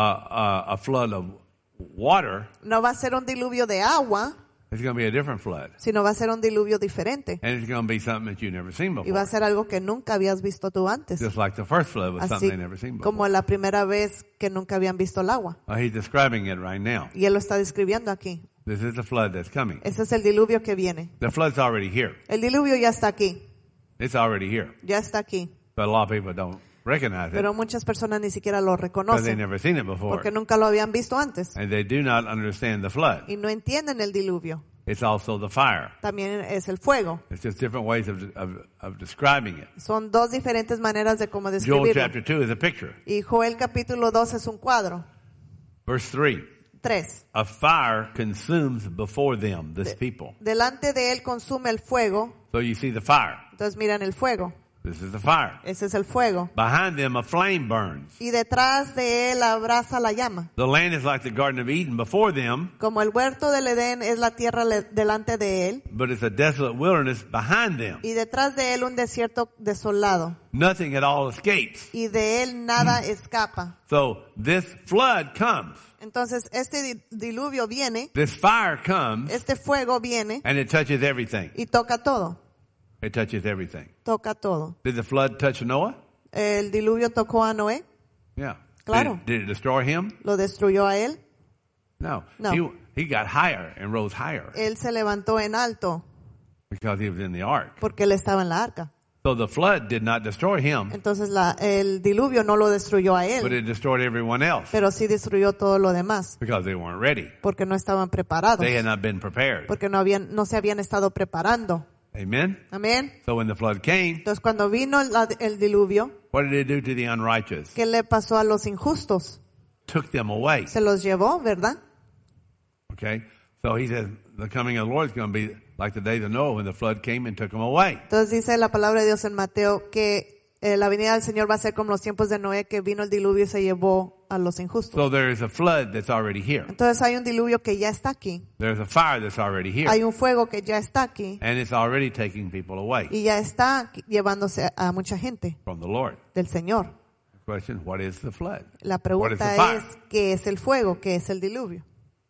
a flood of water. No va a ser un diluvio de agua, It's going to be a different flood. sino va a ser un diluvio diferente. And it's going to be something that you've never seen Y va a before. ser algo que nunca habías visto tú antes. Just like the first flood was Así something they've never seen como before. la primera vez que nunca habían visto el agua. He's describing it right now. Y él lo está describiendo aquí. This is the flood that's coming. Ese es el diluvio que viene. The flood's already here. El diluvio ya está aquí. It's already here. Ya está aquí. But a lot of people don't recognize it Pero muchas personas ni siquiera lo because they've reconocen never seen it before. porque nunca lo habían visto antes. And they do not understand the flood. Y no entienden el diluvio. It's also the fire. También es el fuego. It's just different ways of describing it. Son dos diferentes maneras de cómo Joel describirlo. chapter 2 is a picture. Y Joel capítulo 2 es un cuadro. Verse 3. 3. A fire consumes before them, this people. Delante de él consume el fuego. So you see the fire. Entonces miran el fuego. This is the fire. Ese es el fuego. Behind them a flame burns. Y detrás de él abraza la llama. The land is like the Garden of Eden before them, Como el huerto del Edén es la tierra delante de él. but it's a desolate wilderness behind them. Y detrás de él un desierto desolado. Nothing at all escapes. Y de él nada escapa. So this flood comes. Entonces este diluvio viene, This fire comes este fuego viene and it touches everything. y toca todo. It touches everything. Toca todo. Did the flood touch Noah? El diluvio tocó a Noé, Yeah. Claro. Did it destroy him? lo destruyó a él. No. No. He got higher and rose higher Él se levantó en alto because he was in the ark. porque él estaba en la arca. So the flood did not destroy him, Entonces el diluvio no lo destruyó a but él, it destroyed everyone else pero sí destruyó todo lo demás because they weren't ready. porque no estaban preparados, They had not been prepared. porque no se habían estado preparando. Amen? Amén. So when the flood came, Entonces cuando vino el diluvio, what did it do to the unrighteous? ¿qué le pasó a los injustos? Took them away. Se los llevó, ¿verdad? Okay? So he says the coming of the Lord is going to be like the days of Noah when the flood came and took them away. Entonces dice la palabra de Dios en Mateo que la venida del Señor va a ser como los tiempos de Noé, que vino el diluvio y se llevó a los injustos. So there is a flood that's already here. Entonces hay un diluvio que ya está aquí, There's a fire that's already here. hay un fuego que ya está aquí And it's already taking people away y ya está llevándose a mucha gente from the Lord. del Señor. The question, what is the flood? La What is the pregunta fire? es, ¿qué es el fuego? ¿Qué es el diluvio?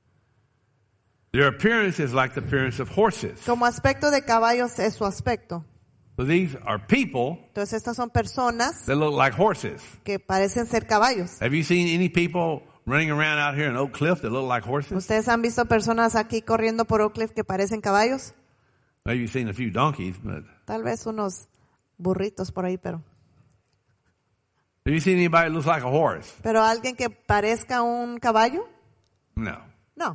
Their appearance is like the appearance of horses. Como aspecto de caballos es su aspecto. So these are people Entonces estas son personas that look like horses. que parecen ser caballos. Have you seen any people running around out here in Oak Cliff that look like horses? ¿Ustedes han visto personas aquí corriendo por Oak Cliff que parecen caballos? Maybe you've seen a few donkeys, but Tal vez unos burritos por ahí, pero have you seen anybody that looks like a horse? ¿pero alguien que parezca un caballo? No. No.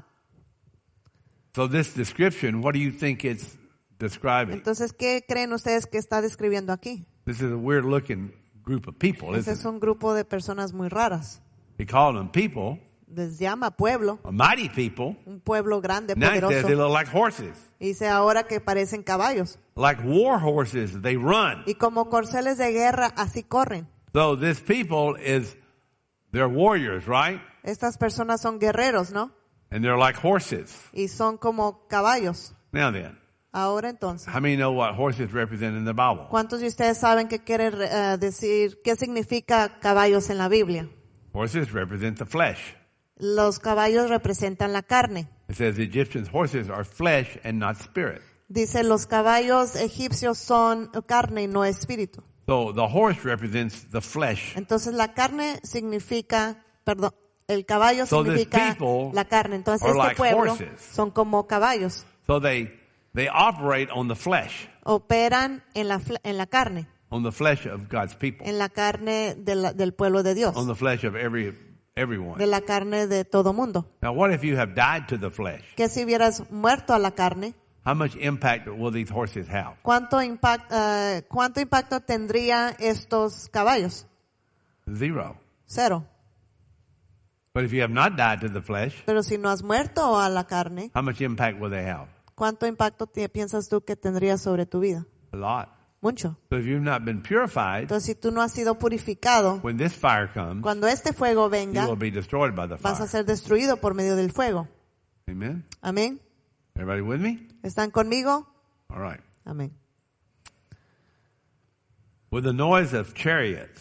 So this description, what do you think it's describing? Entonces, ¿qué creen ustedes que está describiendo aquí? This is a weird looking group of people, Ese isn't es it? un grupo de personas muy raras. He called them people, Les llama pueblo, a mighty people. un pueblo grande, Now it says they poderoso. look like horses. Y dice ahora que parecen caballos. Like war horses, they run. Y como corceles de guerra, así corren. So this people they're warriors, right? Estas personas son guerreros, ¿no? And they're like horses. Y son como caballos. Now then, Ahora entonces, how many know what horses represent in the Bible? ¿cuántos de ustedes saben qué quiere decir, qué significa caballos en la Biblia? Horses represent the flesh. Los caballos representan la carne. It says the Egyptians' horses are flesh and not spirit. Dice, los caballos egipcios son carne y no espíritu. So the horse represents the flesh. Entonces la carne significa, perdón, el caballo So these significa people la carne. Entonces are este like pueblo horses. son como caballos. So they operate on the flesh, Operan en la carne, on the flesh of God's people, en la carne del pueblo de Dios, on the flesh of de everyone. la carne de todo mundo. Now what if you have died to the flesh? Que si hubieras muerto a la carne, How much impact will these horses have? ¿cuánto impacto tendría estos caballos? Zero. Cero. But if you have not died to the flesh, Pero si no has muerto a la carne, how much impact will they have? ¿cuánto impacto piensas tú que tendría sobre tu vida? A lot. Mucho. So if you've not been purified, Entonces, si tú no has sido purificado, when this fire comes, cuando este fuego you venga, will be destroyed by the vas a fire. ser destruido por medio del fuego. Amen? Amén. Everybody with me? ¿Están conmigo? All right. Amén. With the noise of chariots.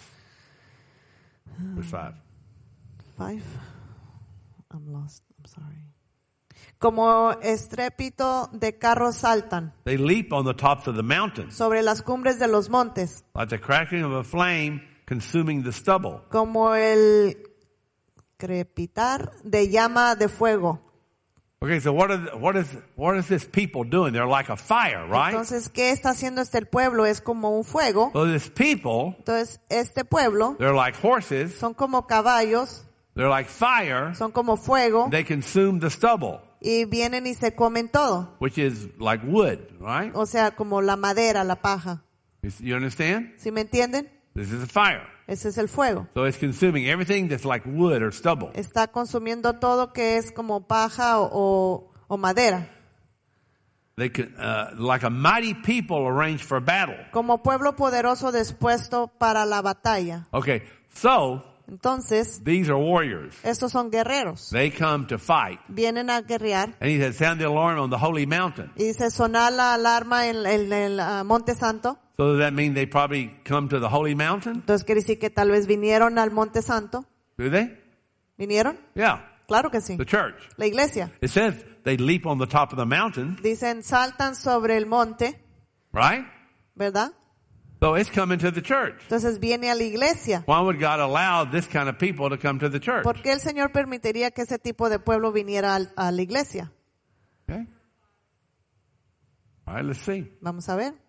Verse 5. 5. I'm lost. I'm sorry. Como estrépito de carros saltan They leap on the tops of the mountains, sobre las cumbres de los montes, like the cracking of a flame consuming the stubble. como el crepitar de llama de fuego. Okay, so what is this people doing? They're like a fire, right? Entonces, ¿qué está haciendo este pueblo? Es como un fuego. So this people, Entonces, este pueblo they're like horses, son como caballos, they're like fire, son como fuego, they consume the stubble, y vienen y se comen todo. which is like wood, right? O sea, como la madera, la paja. You understand? ¿Sí me entienden? This is a fire. Ese es el fuego. So it's consuming everything that's like wood or stubble. Está consumiendo todo que es como paja o madera. They can, like a mighty people arranged for battle. Como pueblo poderoso dispuesto para la batalla. Okay, so Entonces, these are warriors. estos son guerreros. They come to fight. Vienen a guerrear. And he said, sound the alarm on the holy mountain. Y dice, sonar la alarma en el Monte Santo. So does that mean they probably come to the holy mountain? Entonces quiere decir que tal vez vinieron al Monte Santo. Do they? ¿Vinieron? Yeah, Claro que sí. the church. La iglesia. It says they leap on the top of the mountain, Dicen, saltan sobre el monte, right? ¿verdad? So it's coming to the church. Entonces viene a la iglesia. Why would God allow this kind of people to come to the church? ¿Por qué el Señor permitiría que ese tipo de pueblo viniera a la iglesia? Okay. All right, let's see. Vamos a ver.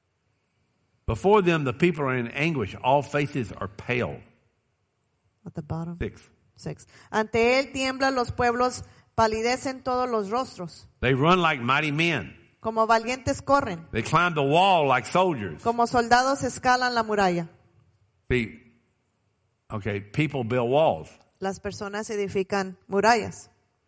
Before them, the people are in anguish. All faces are pale. At the bottom. 6. 6. Ante él tiemblan los pueblos, palidecen todos los rostros. They run like mighty men. Como valientes corren. They climb the wall like soldiers. Como soldados escalan la muralla. See, okay, people build walls. Las personas edifican murallas.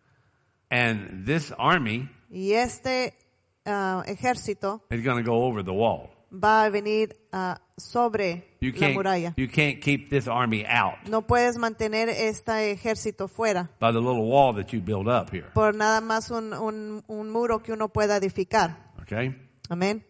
And this army Y este ejército is going to go over the wall. va a venir sobre You la muralla. can't keep this army out No puedes mantener este ejército fuera by the little wall that you build up here. por nada más un muro que uno pueda edificar. Okay? Amén.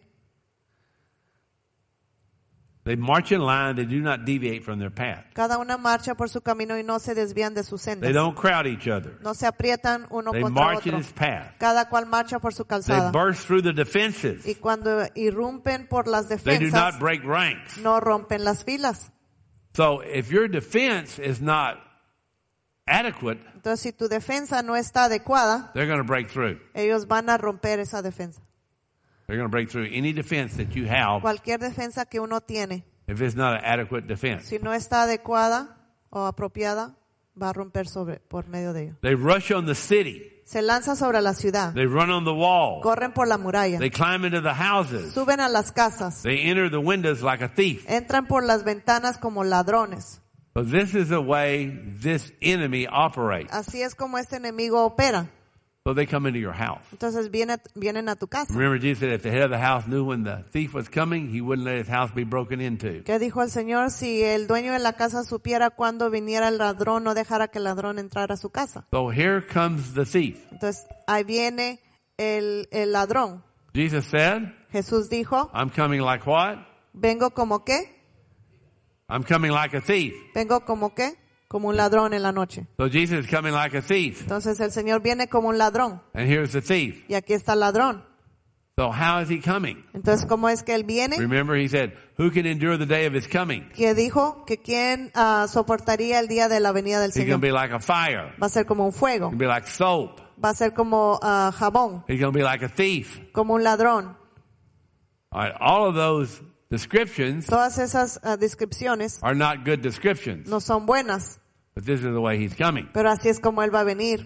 They march in line. They do not deviate from their path. Cada una marcha por su camino y no se desvían de sus sendas. They don't crowd each other. No se aprietan uno They contra march in otro. his path. Cada cual marcha por su They calzada. burst through the defenses. Y cuando irrumpen por las They do defensas, not break ranks. no rompen las filas. So if your defense is not adequate, Entonces, si tu defensa no está adecuada, they're going to break through. ellos van a romper esa defensa. They're going to break through any defense that you have Cualquier defensa que uno tiene, if it's not an adequate defense. si no está adecuada o apropiada, va a romper por medio de ello. They rush on the city. Se lanza sobre la ciudad, They run on the wall. corren por la muralla, They climb into the houses. suben a las casas, They enter the windows like a thief. entran por las ventanas como ladrones. But this is the way this enemy operates. Así es como este enemigo opera. So they come into your house. Entonces vienen a tu casa. Remember, Jesus said if the head of the house knew when the thief was coming, he wouldn't let his house be broken into. ¿Qué dijo el Señor? Si el dueño de la casa supiera cuándo viniera el ladrón, no dejara que el ladrón entrara a su casa. So here comes the thief. Entonces ahí viene el ladrón. Jesus said, Jesús dijo, I'm coming like what? ¿vengo como qué? I'm coming like a thief. ¿Vengo como qué? Como un ladrón en la noche. So Jesus is coming like a thief. Entonces el Señor viene como un ladrón. And here's the thief. Y aquí está el ladrón. So how is he coming? Entonces, ¿cómo es que él viene? Remember, he said, who can endure the day of his coming? Que dijo que quién soportaría el día de la venida del He's going to Señor. be like a fire. Va a ser como un fuego. He's going to be like soap. Va a ser como jabón. He's going to be like a thief. Como un ladrón. All right, all of those descriptions Todas esas descripciones are not good descriptions. no son buenas. But this is the way he's coming. Pero así es como él va a venir.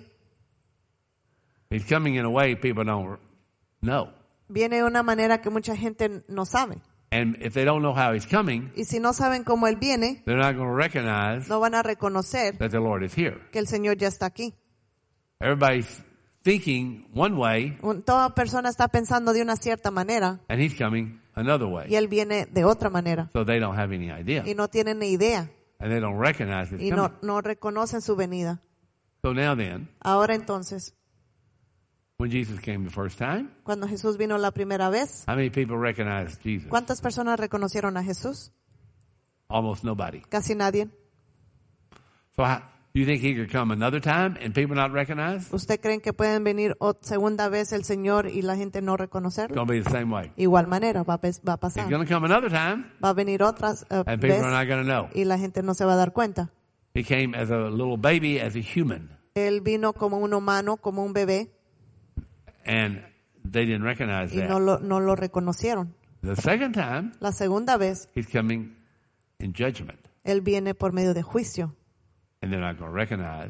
He's coming in a way people don't know. Viene de una manera que mucha gente no sabe. And if they don't know how he's coming, Y si no saben cómo él viene, they're not going to recognize no van a reconocer that the Lord is here. que el Señor ya está aquí. Everybody's thinking one way, Toda persona está pensando de una cierta manera and he's coming another y way. él viene de otra manera. So they don't have any idea. Y no tienen ni idea And they don't recognize his y coming. no reconocen su venida. So now then, Ahora entonces, when Jesus came the first time, cuando Jesús vino la primera vez, how many people recognized Jesus? ¿cuántas personas reconocieron a Jesús? Almost nobody. Casi nadie. So how, you think he could come another time and people not recognize? ¿Usted creen que pueden venir segunda vez el Señor y la gente no It's reconocerlo? going to be the same way. Igual manera va a He's pasar. going to come another time Va a venir otras and people vez are not going to know. y la gente no se va a dar cuenta. He came as a little baby, as a human, Él vino como un humano, como un bebé, and they didn't recognize y that. no lo reconocieron. The second time, La segunda vez, he's coming in judgment, Él viene por medio de juicio. and they're not going to recognize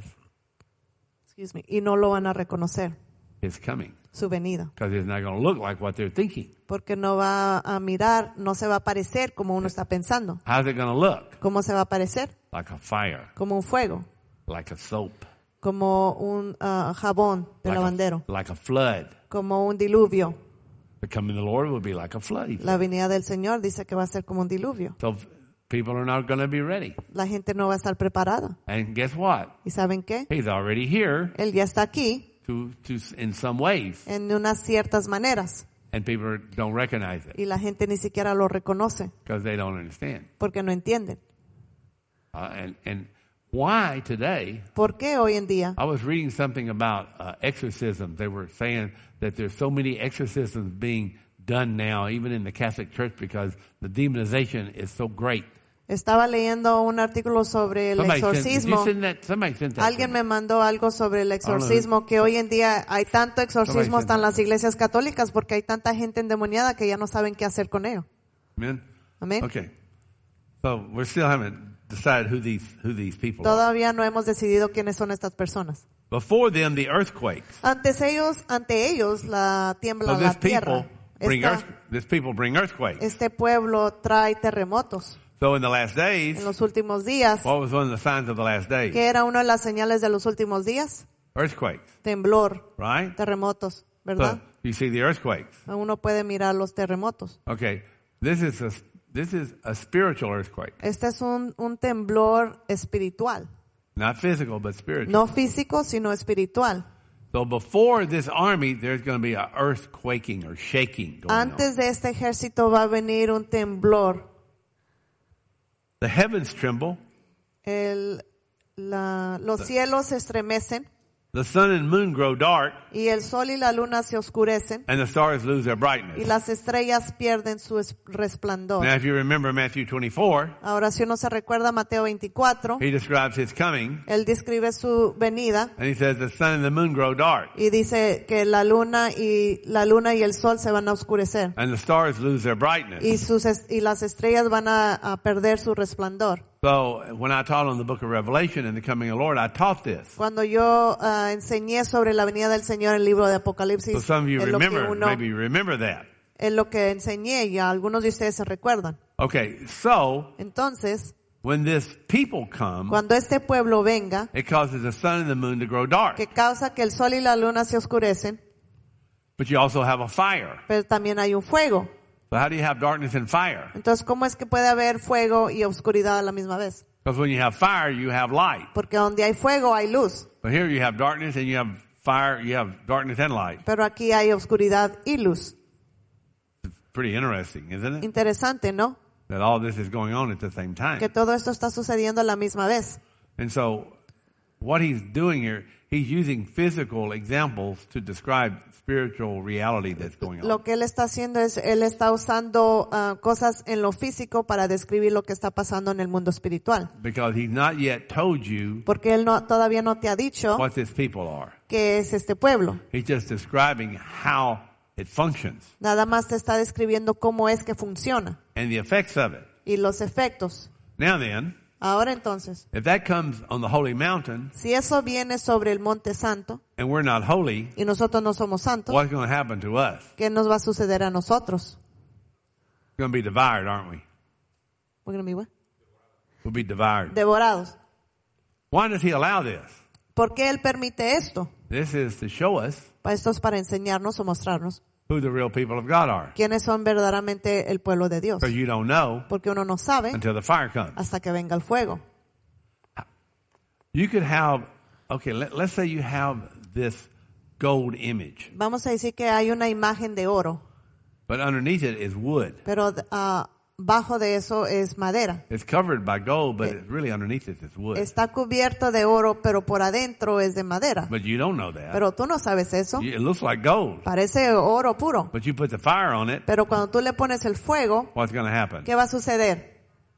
Y no lo van a reconocer, his coming su venida. because it's not going to look like what they're thinking. Porque no va a mirar, no se va a parecer como uno está pensando. How's it going to look? ¿Cómo se va a parecer? Like a fire, Como un fuego, like a soap, como un jabón de lavandero, like a flood. como un diluvio. The coming of the Lord will be like a flood. He said. La venida del Señor dice que va a ser como un diluvio. So people are not going to be ready. La gente no va a estar preparada. And guess what? ¿Y saben qué? He's already here Él ya está aquí in some ways, en unas ciertas maneras and people don't recognize it y la gente ni siquiera lo reconoce because they don't understand. porque no entienden. And why today? ¿Por qué hoy en día? I was reading something about exorcism. They were saying that there's so many exorcisms being done now, even in the Catholic Church, because the demonization is so great. Estaba leyendo un artículo sobre el exorcismo. Somebody sent that. Alguien me mandó algo sobre el exorcismo, que hoy en día hay tanto exorcismo hasta en las iglesias católicas porque hay tanta gente endemoniada que ya no saben qué hacer con ello. Amen. Amén. Okay. So we still haven't decided who these people are. Todavía no hemos decidido quiénes son estas personas. Before them, the earthquakes. Ante ellos la tiembla So la tierra. this people bring earthquakes. Este pueblo trae terremotos. So in the last En days, los últimos días, what was one of the signs of the last days? ¿qué era una de las señales de los últimos días? Earthquakes, Temblor, right? terremotos, So ¿verdad? you see the earthquakes. Uno puede mirar los terremotos. Okay, this is a spiritual earthquake, Este es un temblor espiritual. not physical but spiritual. No físico, sino espiritual. So before this army, there's going to be a earthquaking or shaking going on. Antes de este ejército va a venir un temblor. The heavens tremble, Los cielos se estremecen, the sun and moon grow dark, y el sol y la luna se oscurecen, and the stars lose their y brightness. las estrellas pierden su resplandor. Now, if you remember Matthew 24, Ahora, si uno se recuerda Mateo 24, he describes his coming, él describe su venida and he says the sun and the moon grow dark, y dice que la luna y el sol se van a oscurecer and the stars lose their brightness. y las estrellas van a perder su resplandor. So when I taught on the book of Revelation and the coming of the Lord, I taught this. Cuando yo enseñé sobre la venida del Señor en el libro de So Apocalipsis, some of you es lo que remember, uno maybe you remember that. es lo que enseñé y algunos de ustedes se recuerdan. Okay, so Entonces, when this people come, cuando este pueblo venga, it causes the sun and the moon to grow dark. que causa que el sol y la luna se oscurecen, But you also have a fire. pero también hay un fuego. So how do you have darkness and fire? Entonces, ¿cómo es que puede haber fuego y oscuridad a la misma vez? Because when you have fire, you have light. Porque donde hay fuego hay luz, But here you have darkness and you have fire, you have darkness and light. pero aquí hay oscuridad y luz. Pretty interesting, isn't it? Interesante, ¿no? That all this is going on at the same time. Que todo esto está sucediendo a la misma vez. And so what he's doing here, he's using physical examples to describe spiritual reality that's going on. Lo que él está haciendo es, él está usando cosas en lo físico para describir lo que está pasando en el mundo espiritual. Because he's not yet told you Porque él todavía no te ha dicho what these people are. qué es este pueblo. He's just describing how it functions Nada más te está describiendo cómo es que funciona and the effects of it. y los efectos. Now then, Ahora entonces, if that comes on the holy mountain si eso viene sobre el Monte Santo and we're not holy, y nosotros no somos santos, what's going to happen to us? ¿qué nos va a suceder a nosotros? We're going to be devoured, aren't we? We're gonna be what? We'll be devoured. Devorados. Why does he allow this? ¿Por qué él permite esto? This is to show us Esto es para enseñarnos o mostrarnos who the real people of God are. quiénes son verdaderamente el pueblo de Dios. Because you don't know Porque uno no sabe until the fire comes. hasta que venga el fuego. You could have, okay, let's say you have this gold image, Vamos a decir que hay una imagen de oro, but underneath it is wood. pero bajo de eso es madera. It's covered by gold, but really underneath it is wood. Está cubierto de oro, pero por adentro es de madera. But you don't know that. Pero tú no sabes eso. It looks like gold, Parece oro puro. but you put the fire on it, Pero cuando tú le pones el fuego, what's going to happen? ¿qué va a suceder?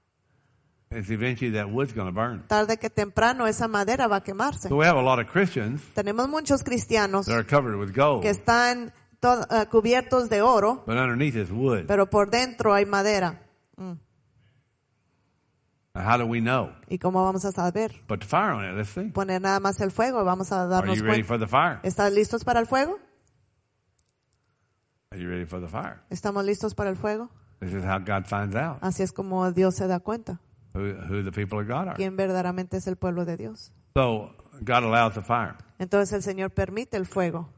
It's eventually that wood's going to burn. Tarde que temprano esa madera va a quemarse. So we have a lot of Christians Tenemos muchos cristianos that are covered with gold, que están cubiertos de oro, but underneath is wood. pero por dentro hay madera. Now, how do we know? ¿Y cómo vamos a saber? Put the fire on it. Let's see. Poner nada más el fuego, vamos a Are darnos you ready cuenta. for the fire? ¿Están listos para el fuego? Are you ready for the fire? ¿Estamos listos para el fuego? This is how God finds out Así es como Dios se da cuenta who the people of God are. quién verdaderamente es el pueblo de Dios. So God allows the fire. Entonces el Señor permite el fuego.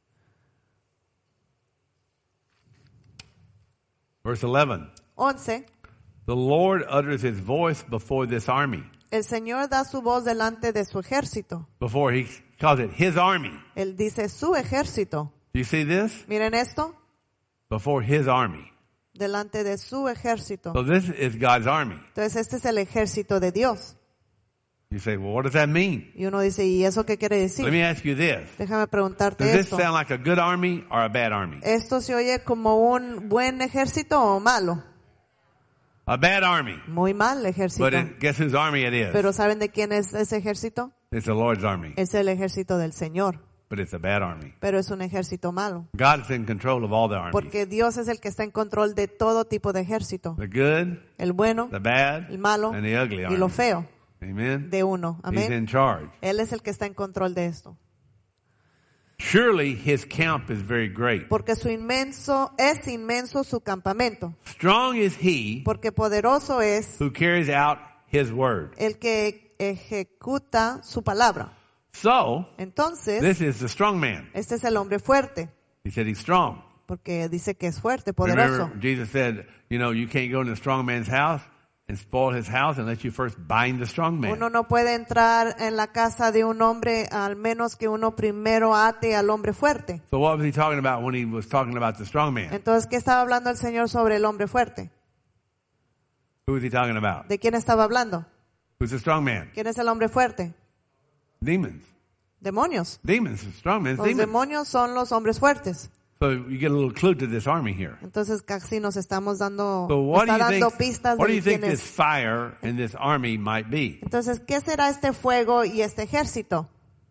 Verse 11. 11. The Lord utters his voice before this army. El Señor da su voz delante de su ejército. Before he calls it his army. Él dice su ejército. Do you see this? Miren esto. Before his army. Delante de su ejército. So this is God's army. Entonces este es el ejército de Dios. You say, well, what does that mean? Y uno dice, ¿y eso qué quiere Let decir? me ask you this. Déjame preguntarte Does this esto. sound like a good army or a bad army? ¿Esto se oye como un buen ejército o malo? A bad army. Muy mal ejército. But guess whose army it is? Pero ¿saben de quién es ese ejército? It's the Lord's army. Es el ejército del Señor. But it's a bad army. Pero es un ejército malo. God is in control of all the armies. Porque Dios es el que está en control de todo tipo de ejército. The good, El bueno, the bad, el malo and the ugly y lo army. feo Amen? de uno. He's in Amén. charge. Él es el que está en control de esto. Surely his camp is very great. Porque es inmenso su campamento. Strong is he Porque poderoso es who carries out his word. el que ejecuta su palabra. So, Entonces, this is the strong man. este es el hombre fuerte. He said he's strong. Porque dice que es fuerte, poderoso. Remember, Jesus said, you can't go into the strong man's house and spoil his house unless you first bind the strong man. Uno no puede entrar en la casa de un hombre al menos que uno primero ate al hombre fuerte. So what was he talking about when he was talking about the strong man? Entonces, ¿qué estaba hablando el Señor sobre el hombre fuerte? Who was he talking about? ¿De quién estaba hablando? Who's the strong man? ¿Quién es el hombre fuerte? Demons. demonios. Demons, strong men, Los demons. demonios son los hombres fuertes. So you get a little clue to this army here. Entonces casi nos estamos dando, So what do está you dando think? pistas What do de you think quién this es. fire and this army might be? Entonces, ¿qué será este fuego y este ejército?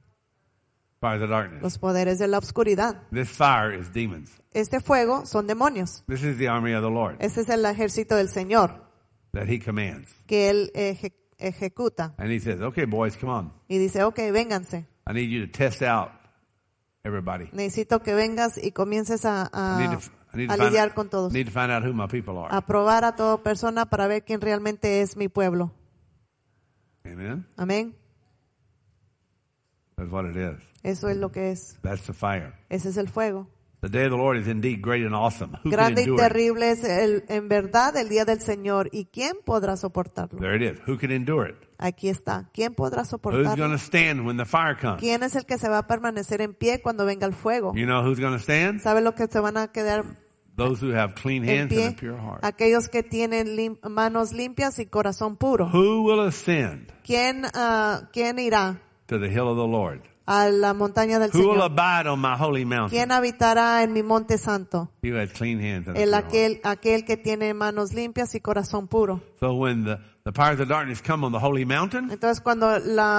By the darkness. Los poderes de la oscuridad. This fire is demons. Este fuego son demonios. This is the army of the Lord Este es el ejército del Señor that He commands. que Él ejecuta. And He says, "Okay, boys, come on. Y dice, ok, vénganse. I need you to test out everybody. Necesito que vengas y comiences a lidiar con todos. Need to find out who my people are." A probar a toda persona para ver quién realmente es mi pueblo. Amen. Amén. That's what it is. Eso es lo que es. That's the fire. Ese es el fuego. The day of the Lord is indeed great and awesome. Who can Grande y endure it? terrible es en verdad el día del Señor. ¿Y quién podrá soportarlo? There it is. Who can endure it? Aquí está. ¿Quién podrá Who's soportarlo? going to stand when the fire comes? ¿Quién es el que se va a permanecer en pie cuando venga el fuego? You know who's going to stand? ¿Sabe lo que se van a quedar Those who have clean en hands pie? and a pure heart. Aquellos que tienen manos limpias y corazón puro. Who will ascend ¿Quién irá to the hill of the Lord? a la montaña del Who will Señor? abide on my holy mountain? ¿Quién habitará en mi monte santo? He who has clean hands and a pure heart. Aquel que tiene manos limpias y corazón puro. So when the powers of darkness come on the holy mountain, Entonces cuando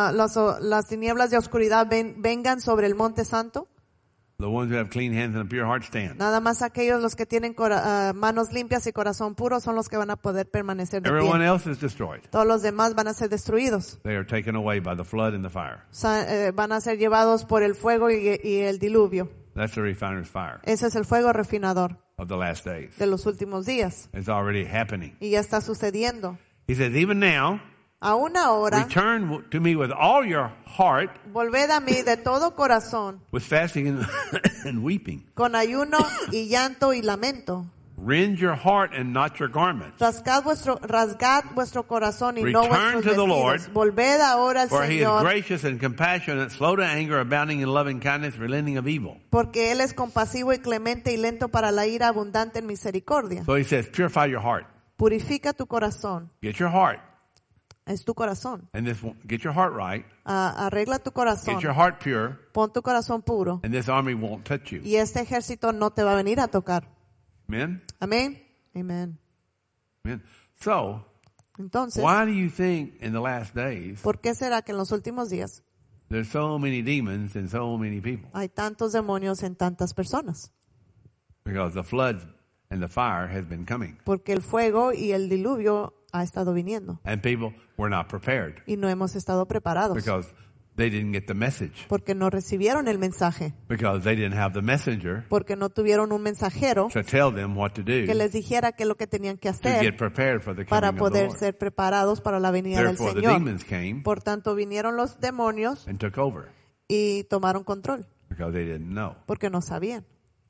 las tinieblas de oscuridad vengan sobre el monte santo, the ones who have clean hands and a pure heart stand. nada más aquellos los que tienen manos limpias y corazón puro son los que van a poder permanecer de Everyone pie. else is destroyed. Todos los demás van a ser destruidos. They are taken away by the flood and the fire. Van a ser llevados por el fuego y el diluvio. That's the refiner's fire Ese es el fuego refinador of the last days. de los últimos días. It's already happening. Y ya está sucediendo. He says, even now, Aún ahora, return to me with all your heart, volved a mí de todo corazón, with fasting and weeping. con ayuno y llanto y lamento. Rend your heart and not your garments. Rasgad vuestro corazón y no Return vuestros to the Lord, vestidos. Volved ahora al For he is Señor, gracious and compassionate, slow to anger, abounding in loving kindness, relenting of evil. porque Él es compasivo y clemente y lento para la ira, abundante en misericordia. So he says, purify your heart. Purifica tu corazón. Get your heart. Es tu corazón. And get your heart right. Arregla tu corazón. Get your heart pure. Pon tu corazón puro. And this army won't touch you. Y este ejército no te va a venir a tocar. Amen? Amén. Amén. Amen. So, Entonces, why do you think in the last days ¿por qué será que en los últimos días there's so many demons and so many people? hay tantos demonios en tantas personas? Because the flood and the fire has been coming. Porque el fuego y el diluvio ha estado viniendo. And people were not prepared. Y no hemos estado preparados. Because they didn't get the message. Porque no recibieron el mensaje. Because they didn't have the messenger Porque no tuvieron un mensajero to tell them what to do que les dijera qué es lo que tenían que to get hacer prepared for the para coming of the poder Lord. ser preparados para la venida del Therefore, the Señor. demons came Por tanto, vinieron los demonios and took over y tomaron control. because they didn't know. Porque no sabían.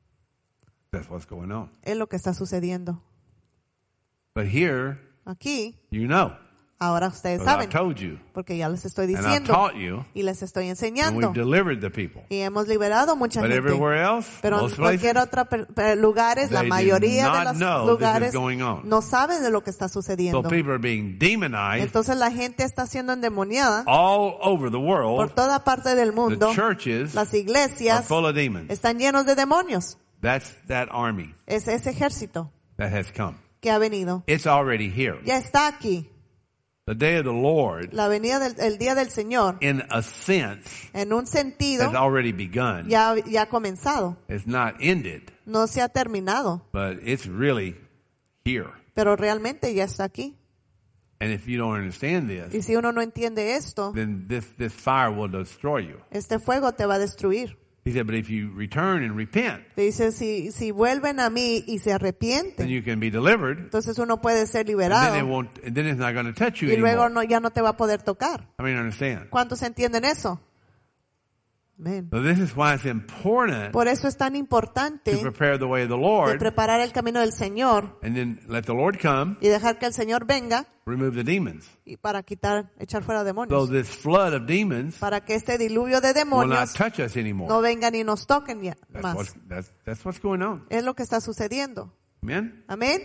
That's what's going on. Es lo que está sucediendo. But here, Aquí, you know. ahora ustedes Because saben. I've told you. Porque ya les estoy And I've diciendo. taught you. Y les estoy And enseñando. we've delivered the people. Y hemos liberado mucha But gente. everywhere else, Pero en most cualquier places, otro lugares, la they did mayoría not de los know this lugares is going on. no saben de lo que está so sucediendo. people are being demonized Entonces la gente está siendo endemoniada all over the por world. toda parte del mundo. The churches Las are iglesias full of demons. están llenos de demonios. That's that army Es ese ejército that has come. que ha venido. It's already here. Ya está aquí. The day of the Lord, La venida el día del Señor, in a sense, en un sentido, has already begun. ya ha comenzado. It's not ended, No se ha terminado, but it's really here. pero realmente ya está aquí. And if you don't understand Y this, si uno no entiende esto, then this fire will destroy you. este fuego te va a destruir. He said, but if you return and repent, Dice, si vuelven a mí y se then arrepienten, you can be delivered. entonces uno puede ser And then liberado then it's not going to touch you y luego anymore. ya no te va a poder tocar. I mean, understand? ¿Cuántos entienden eso? Amén. So this is why it's important Por eso es tan to importante prepare the way of the de Lord, preparar el camino del Señor and then let the Lord come, y dejar que el Señor venga remove the demons. y para echar fuera So demonios. this flood of demons Para que este diluvio de will not demonios touch us anymore. no vengan y nos toquen ya más. That's what's going on. Es lo que está sucediendo. Amen? Amén.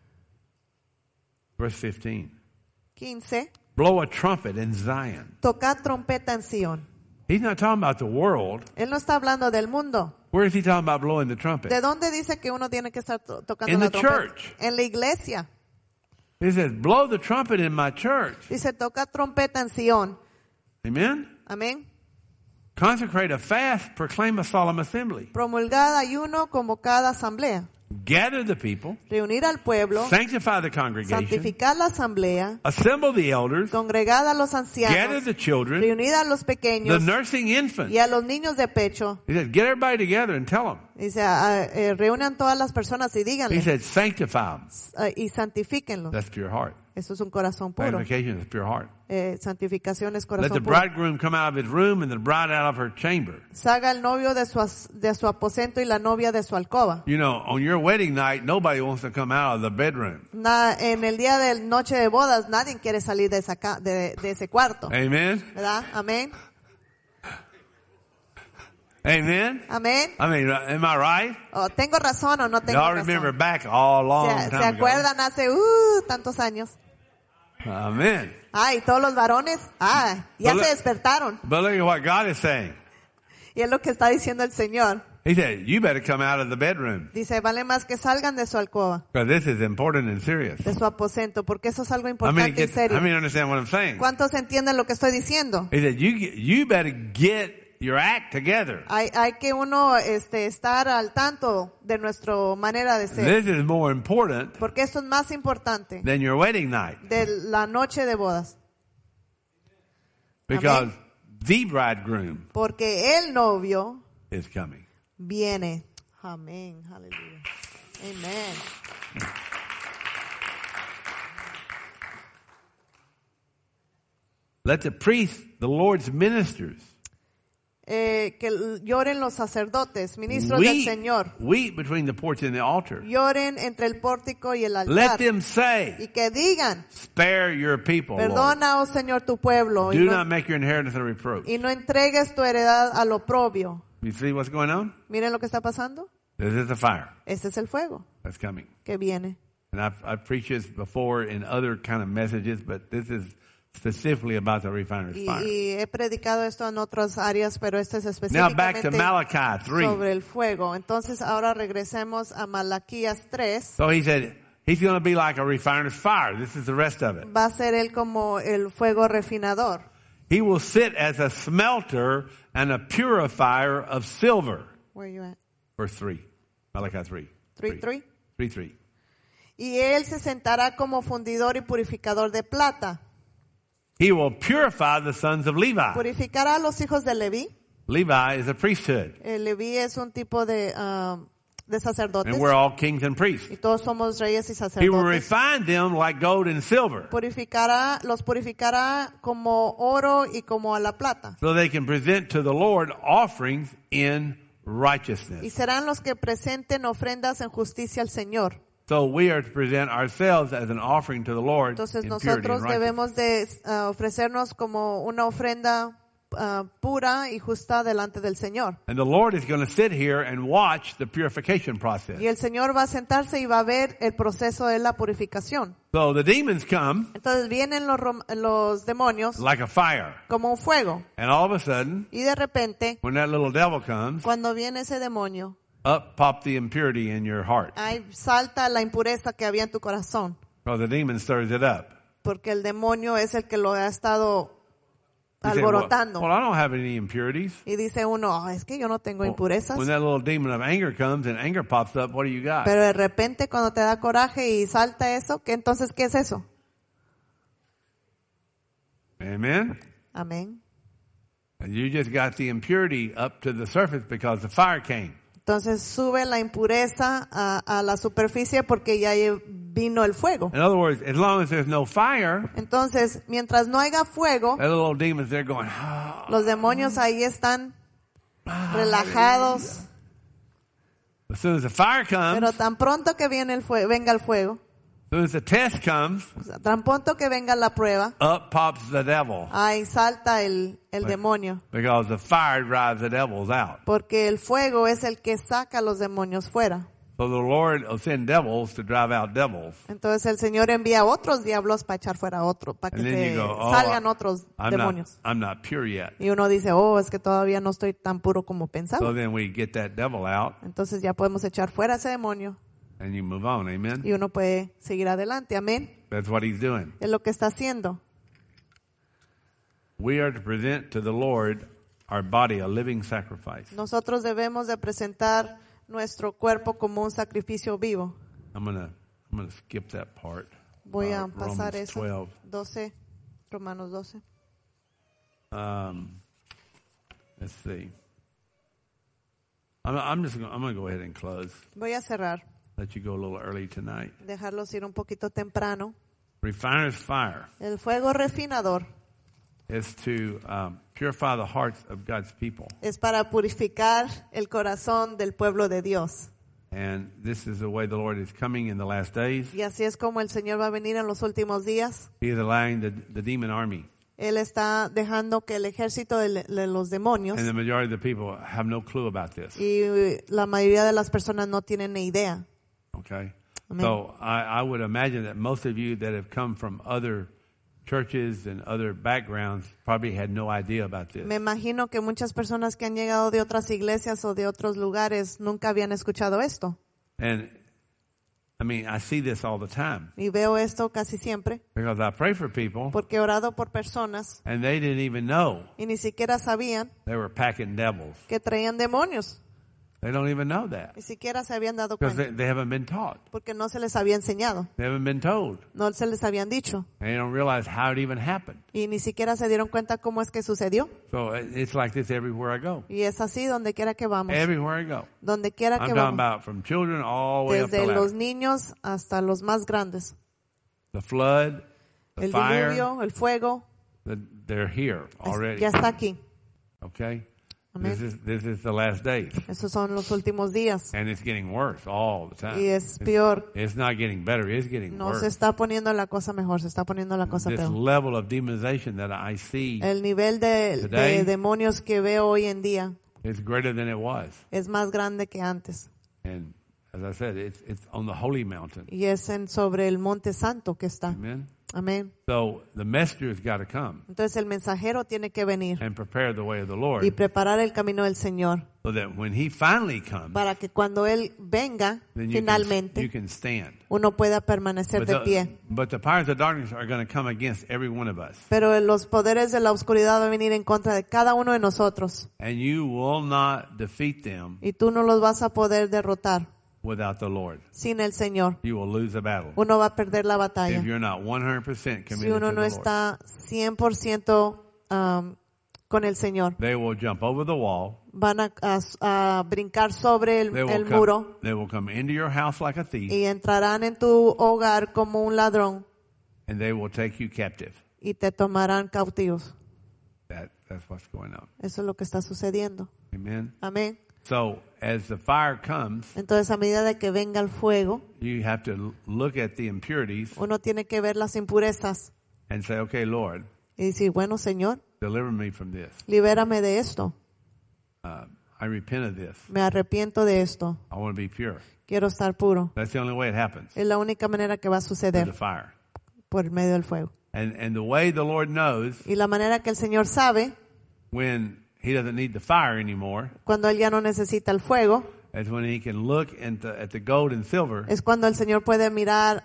Verse 15. 15. Blow a trumpet in Zion. Tocad trompeta en Sion. He's not talking about the world. Él no está hablando del mundo. Where is he talking about blowing the trumpet? ¿De dónde dice que uno tiene que estar tocando In la the trompeta? church. En la iglesia. He says, blow the trumpet in my church. Dice, toca trompeta en Sion. Amen? Amén. Consecrate a fast, proclaim a solemn assembly. Promulgada ayuno, convocada asamblea. Gather the people, Reunir al pueblo. sanctify the congregation, Santificar la asamblea. assemble the elders, Congregada a los gather ancianos. the children, Reunir a los the pequeños. nursing infants. Y a los niños de pecho. He said, get everybody together and tell them. Dice, reúnan todas las personas y He díganle. said, sanctify them. Y santifíquenlos. That's pure heart. Eso es un corazón puro. Sanctification is pure heart. Santificación es Let the corazón puro. bridegroom come out of his room and the bride out of her chamber. Salga el novio de su aposento y la novia de su alcoba. You know, on your wedding night, nobody wants to come out of the bedroom. En el día de noche de bodas, nadie quiere salir de ese cuarto. Amen? ¿Verdad? Amén. Amen? Amén. I mean, am I right? ¿Tengo razón o no tengo Y'all remember razón? back a long ¿Se time ago. acuerdan hace tantos años? Amen. Ay, todos los varones, ya But se look- despertaron. But look at what God is saying. Y es lo que está diciendo el Señor. He said, you better come out of the bedroom. Dice, vale más que salgan de su alcoba, Because this is important and serious. de su aposento, porque eso es algo I importante y serio. understand what I'm saying. ¿Cuántos entienden lo que estoy diciendo? He said, you better get your act together. Hay que uno estar al tanto de nuestra manera de ser, This is more important porque esto es más importante than your wedding night. de la noche de bodas, Because the bridegroom porque el novio is coming. viene. Amén, aleluya. Amén. Let the priests, the Lord's ministers, Que lloren los sacerdotes, ministros del Señor, weep between the porch and the altar. lloren entre el pórtico y el Let altar, them say, y que digan, spare your people, Lord. perdona, oh Señor, tu pueblo, Do y not no, make your inheritance a reproach. y no entregues tu heredad al oprobio. You see what's going on? Miren lo que está pasando. This is the fire Este es el fuego that's coming. que viene. And I've preached this before in other kind of messages, but this is specifically about the refiner's fire. Y he predicado esto en otras áreas, pero este es Now back to específicamente Malachi 3. sobre el fuego. Entonces ahora regresemos a Malaquías 3. So he said, he's going to be like a refiner's fire. This is the rest of it. Va a ser él como el fuego refinador. He will sit as a smelter and a purifier of silver. Where are you at? Verse 3. Malachi 3. 3:3. 3:3. Y él se sentará como fundidor y purificador de plata. He will purify the sons of Levi. Purificará a los hijos de Leví. Levi is a priesthood. Leví es un tipo de sacerdotes. And we're all kings and priests. Y todos somos reyes y He will sacerdotes. refine them like gold and silver, Los purificará como oro y como a la plata. so they can present to the Lord offerings in Y righteousness. serán los que presenten ofrendas en justicia al Señor. So we are to present ourselves as an offering to the Lord Entonces in purity nosotros and righteousness. debemos de ofrecernos como una ofrenda pura y justa delante del Señor. And the Lord is going to sit here and watch the purification process. Y el Señor va a sentarse y va a ver el proceso de la purificación. So the demons come Entonces vienen los demonios like a fire. como un fuego. And all of a sudden, Y de repente, when that little devil comes, cuando viene ese demonio, up pop the impurity in your heart. ahí salta la impureza que había en tu corazón. So the demon stirs it up. Porque el demonio es el que lo ha estado You say, alborotando. well, I don't have any impurities. Y dice uno, es que yo no tengo impurezas. When that little demon of anger comes and anger pops up, what do you got? Pero de repente cuando te da coraje y salta eso, ¿qué entonces qué es eso? Amen? Amén. And you just got the impurity up to the surface because the fire came. Entonces sube la impureza a la superficie porque ya vino el fuego. In other words, as long as there's no fire, Entonces, mientras no haya fuego, that little demon's there going, ah. los demonios ahí están relajados. As soon as the fire comes, Pero tan pronto que venga el fuego, as soon as the test comes, o sea, tan pronto que venga la prueba, up pops the devil. ahí salta el demonio. Because the fire drives the devils out. Porque el fuego es el que saca a los demonios fuera. So the Lord will send devils to drive out devils. Entonces el Señor envía otros diablos para echar fuera otro, para que And then se you go, oh, salgan otros I'm demonios. not pure yet. Y uno dice, es que todavía no estoy tan puro como So pensaba. then we get that devil out Entonces ya podemos echar fuera ese demonio and you move on. Amen. y uno puede seguir adelante. Amén. That's what he's doing. Es lo que está haciendo. We are to present to the Lord our body a living sacrifice. Nosotros debemos de presentar nuestro cuerpo como un sacrificio vivo. I'm gonna skip that part. Voy a pasar Romans eso. 12. 12, Romanos 12. Let's see. I'm gonna go ahead and close. Voy a cerrar, Let you go a little early tonight. dejarlos ir un poquito temprano. Refiner's fire El fuego refinador is to purify the hearts of God's people. es para purificar el corazón del pueblo de Dios. And this is the way the Lord is coming in the last days. Y así es como el Señor va a venir en los últimos días. He is allowing the demon army. Él está dejando que el ejército de los demonios, And the majority of the people have no clue about this. y la mayoría de las personas no tienen ni idea. Okay? Amen. So I would imagine that most of you that have come from other churches and other backgrounds probably had no idea about this. Me imagino que muchas personas que han llegado de otras iglesias o de otros lugares nunca habían escuchado esto. And I mean, I see this all the time Y veo esto casi siempre because I pray for people porque he orado por personas and they didn't even know y ni siquiera sabían they were packing devils. que traían demonios. They don't even know that Ni siquiera se habían dado because cuenta they haven't been taught. porque no se les había enseñado, They haven't been told. no se les habían dicho And they don't realize how it even happened. y ni siquiera se dieron cuenta cómo es que sucedió. So it's like this everywhere I go. Y es así donde quiera que vamos, Everywhere I go. donde quiera I'm que talking vamos, about from children all the way up the desde los ladder. niños hasta los más grandes. The flood, the El fire, diluvio, el fuego, they're here already. ya está aquí. Okay? Amén. This is the last days. Esos son los últimos días And it's getting worse all the time. y es peor. It's not getting better, it's getting No se worse. está poniendo la cosa mejor, se está poniendo la cosa This peor. level of demonization that I see El nivel de Today- demonios que veo hoy en día is greater than it was. es más grande que antes. And as I said, it's on the holy mountain. Y es sobre el monte santo que está. Amen? Amén. So the messenger's got to come Entonces el mensajero tiene que venir and prepare the way of the y Lord preparar el camino del Señor so that when he finally comes, para que cuando Él venga then you finalmente can stand. uno pueda permanecer de pie. But the powers of darkness are going to come against every one of us. Pero los poderes de la oscuridad van a venir en contra de cada uno de nosotros And you will not defeat them y tú no los vas a poder derrotar without the Lord. sin el Señor. You will lose the battle. Uno va a perder la If batalla. you're not 100% Si committed uno to no the Lord. está 100% con el Señor. They will jump over the wall. Van a brincar sobre They will el muro they will come into your house like a thief, y entrarán en tu hogar como un ladrón and they will take you captive. y te tomarán cautivos. That's what's going on. Eso es lo que está sucediendo. Amen. Amén. So as the fire comes, Entonces, a medida de que venga el fuego, you have to look at the impurities uno tiene que ver las impurezas and say, okay, Lord, y decir, bueno, Señor, deliver me from this. libérame de esto. I repent of this. Me arrepiento de esto. I want to be pure. Quiero estar puro. That's the only way it happens. Es la única manera que va a Through the suceder fire. por medio del fuego. And the way the Lord knows Y la manera que el Señor sabe, when he doesn't need the fire anymore cuando Él ya no necesita el fuego, is when he can look at the gold and silver es cuando el Señor puede mirar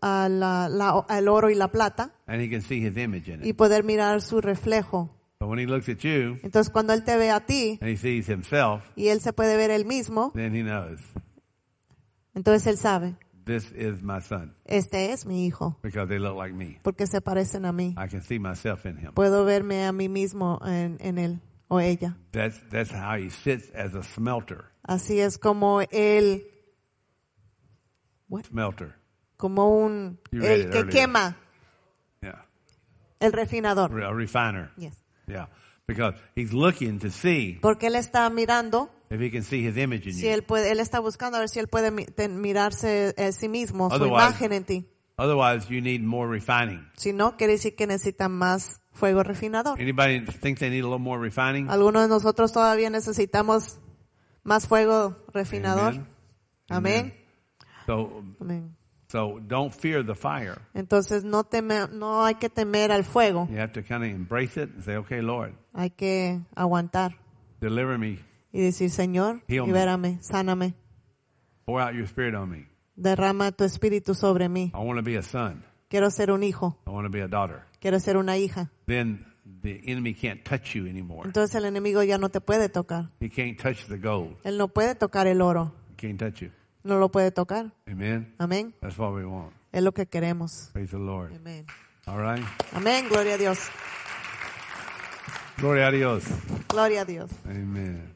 al oro y la plata and he can see his image in y it. poder mirar su reflejo. But when he looks at you Entonces, cuando Él te ve a ti and he sees himself, y Él se puede ver Él mismo, then he knows, entonces Él sabe, this is my son, este es mi hijo, because they look like me. porque se parecen a mí. I can see myself in him. Puedo verme a mí mismo en él o ella. That's how he sits as a smelter. Así es como Él, Smelter. como You read el it que earlier. quema, Yeah. el refinador. A refiner. Yes. Yeah. Because he's looking to see Porque Él está mirando, if he can see his image in si you. Él está buscando a ver si Él puede mirarse a sí mismo, su Otherwise- imagen en ti. Otherwise, you need more refining. Si no, quiere decir que necesitan más fuego refinador. Anybody think they need a little more refining? Algunos de nosotros todavía necesitamos más fuego refinador. Amen. Amén. Amén. So don't fear the fire. Entonces no hay que temer al fuego. You have to kind of embrace it and say, okay, Lord, Hay que aguantar deliver me. y decir, Señor, Heal me. libérame, sáname, Pour out your spirit on me. derrama tu espíritu sobre mí. I want to be a son. Quiero ser un hijo, I want to be a daughter. quiero ser una hija. Then the enemy can't touch you anymore. Entonces el enemigo ya no te puede tocar. He can't touch the gold. Él no puede tocar el oro, He can't touch you. no lo puede tocar. Amen. Amén. That's what we want. Es lo que queremos. Praise the Lord. Amén. All right. Amén, gloria a Dios. Gloria a Dios. Gloria a Dios. Amen.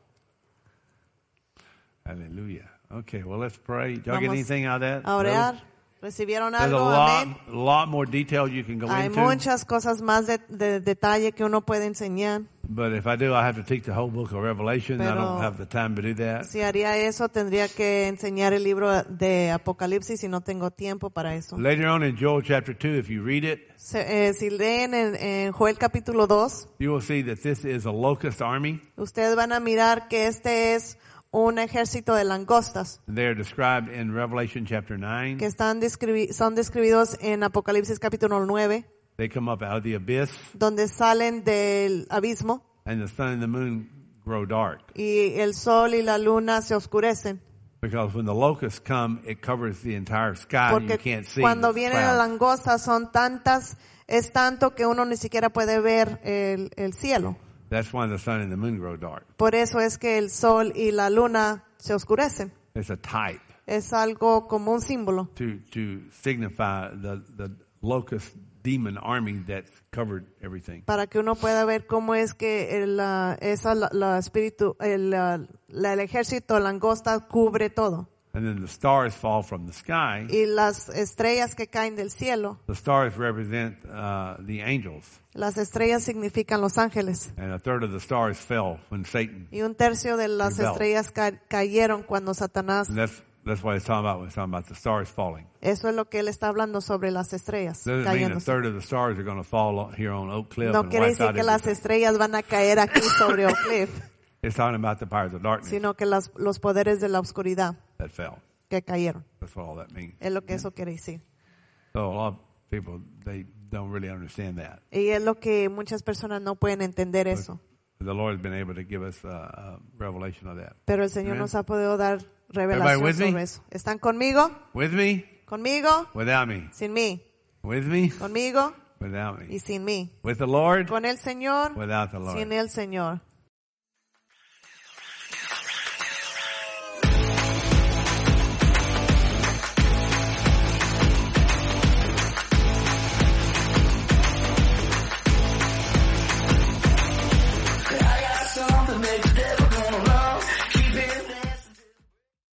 Hallelujah. Okay, well, let's pray. Y'all get Vamos anything out of that? A orar. ¿Recibieron There's a algo? lot, Amén. lot more detail you can go Hay into. muchas cosas más de detalle que uno puede enseñar. But if I do, I have to teach the whole book of Revelation. I Pero don't have the time to do that. Si haría eso, tendría que enseñar el libro de Apocalipsis y no tengo tiempo para eso. Later on in Joel chapter 2, if you read it, Si leen en Joel capítulo 2, you will see that this is a locust army. ustedes van a mirar que este es un ejército de langostas They are described in Revelation chapter 9. que son describidos en Apocalipsis capítulo 9, They come up out of the abyss, donde salen del abismo and the sun and the moon grow dark. y el sol y la luna se oscurecen. Because when the locusts come, it covers the entire sky and you Porque can't see cuando the vienen las clouds. langostas son tantas, es tanto que uno ni siquiera puede ver el cielo. That's why the sun and the moon grow dark. Por eso es que el sol y la luna se oscurecen. It's a type Es algo como un símbolo to signify the locust demon army that covered everything. para que uno pueda ver cómo es que el ejército langosta cubre todo. And then the stars fall from the sky. Y las estrellas que caen del cielo, The stars represent the angels. las estrellas significan los ángeles. And a third of the stars fell when Satan. Y un tercio de las Rebel. estrellas cayeron cuando Satanás. And that's what it's talking about when it's talking about the stars falling. Eso es lo que él está hablando sobre las estrellas Doesn't mean a cayéndose. third of the stars are going to fall here on Oak Cliff No and quiere wipe decir out que las everything. estrellas van a caer aquí sobre Oak Cliff, It's talking about the powers of darkness sino que los poderes de la oscuridad that fell. que cayeron. That's what all that means. Es lo que eso quiere decir. So a lot of people, they don't really understand that. Y es lo que muchas personas no pueden entender eso. The Lord has been able to give us a revelation of that. Pero el Señor Amen. nos ha podido dar Everybody revelación with me? sobre eso. ¿Están conmigo? With me, ¿Conmigo? without me. Sin mí. With me, ¿Conmigo? without me. Y sin mí. With the Lord, ¿Con el Señor? without the Lord. Sin el Señor.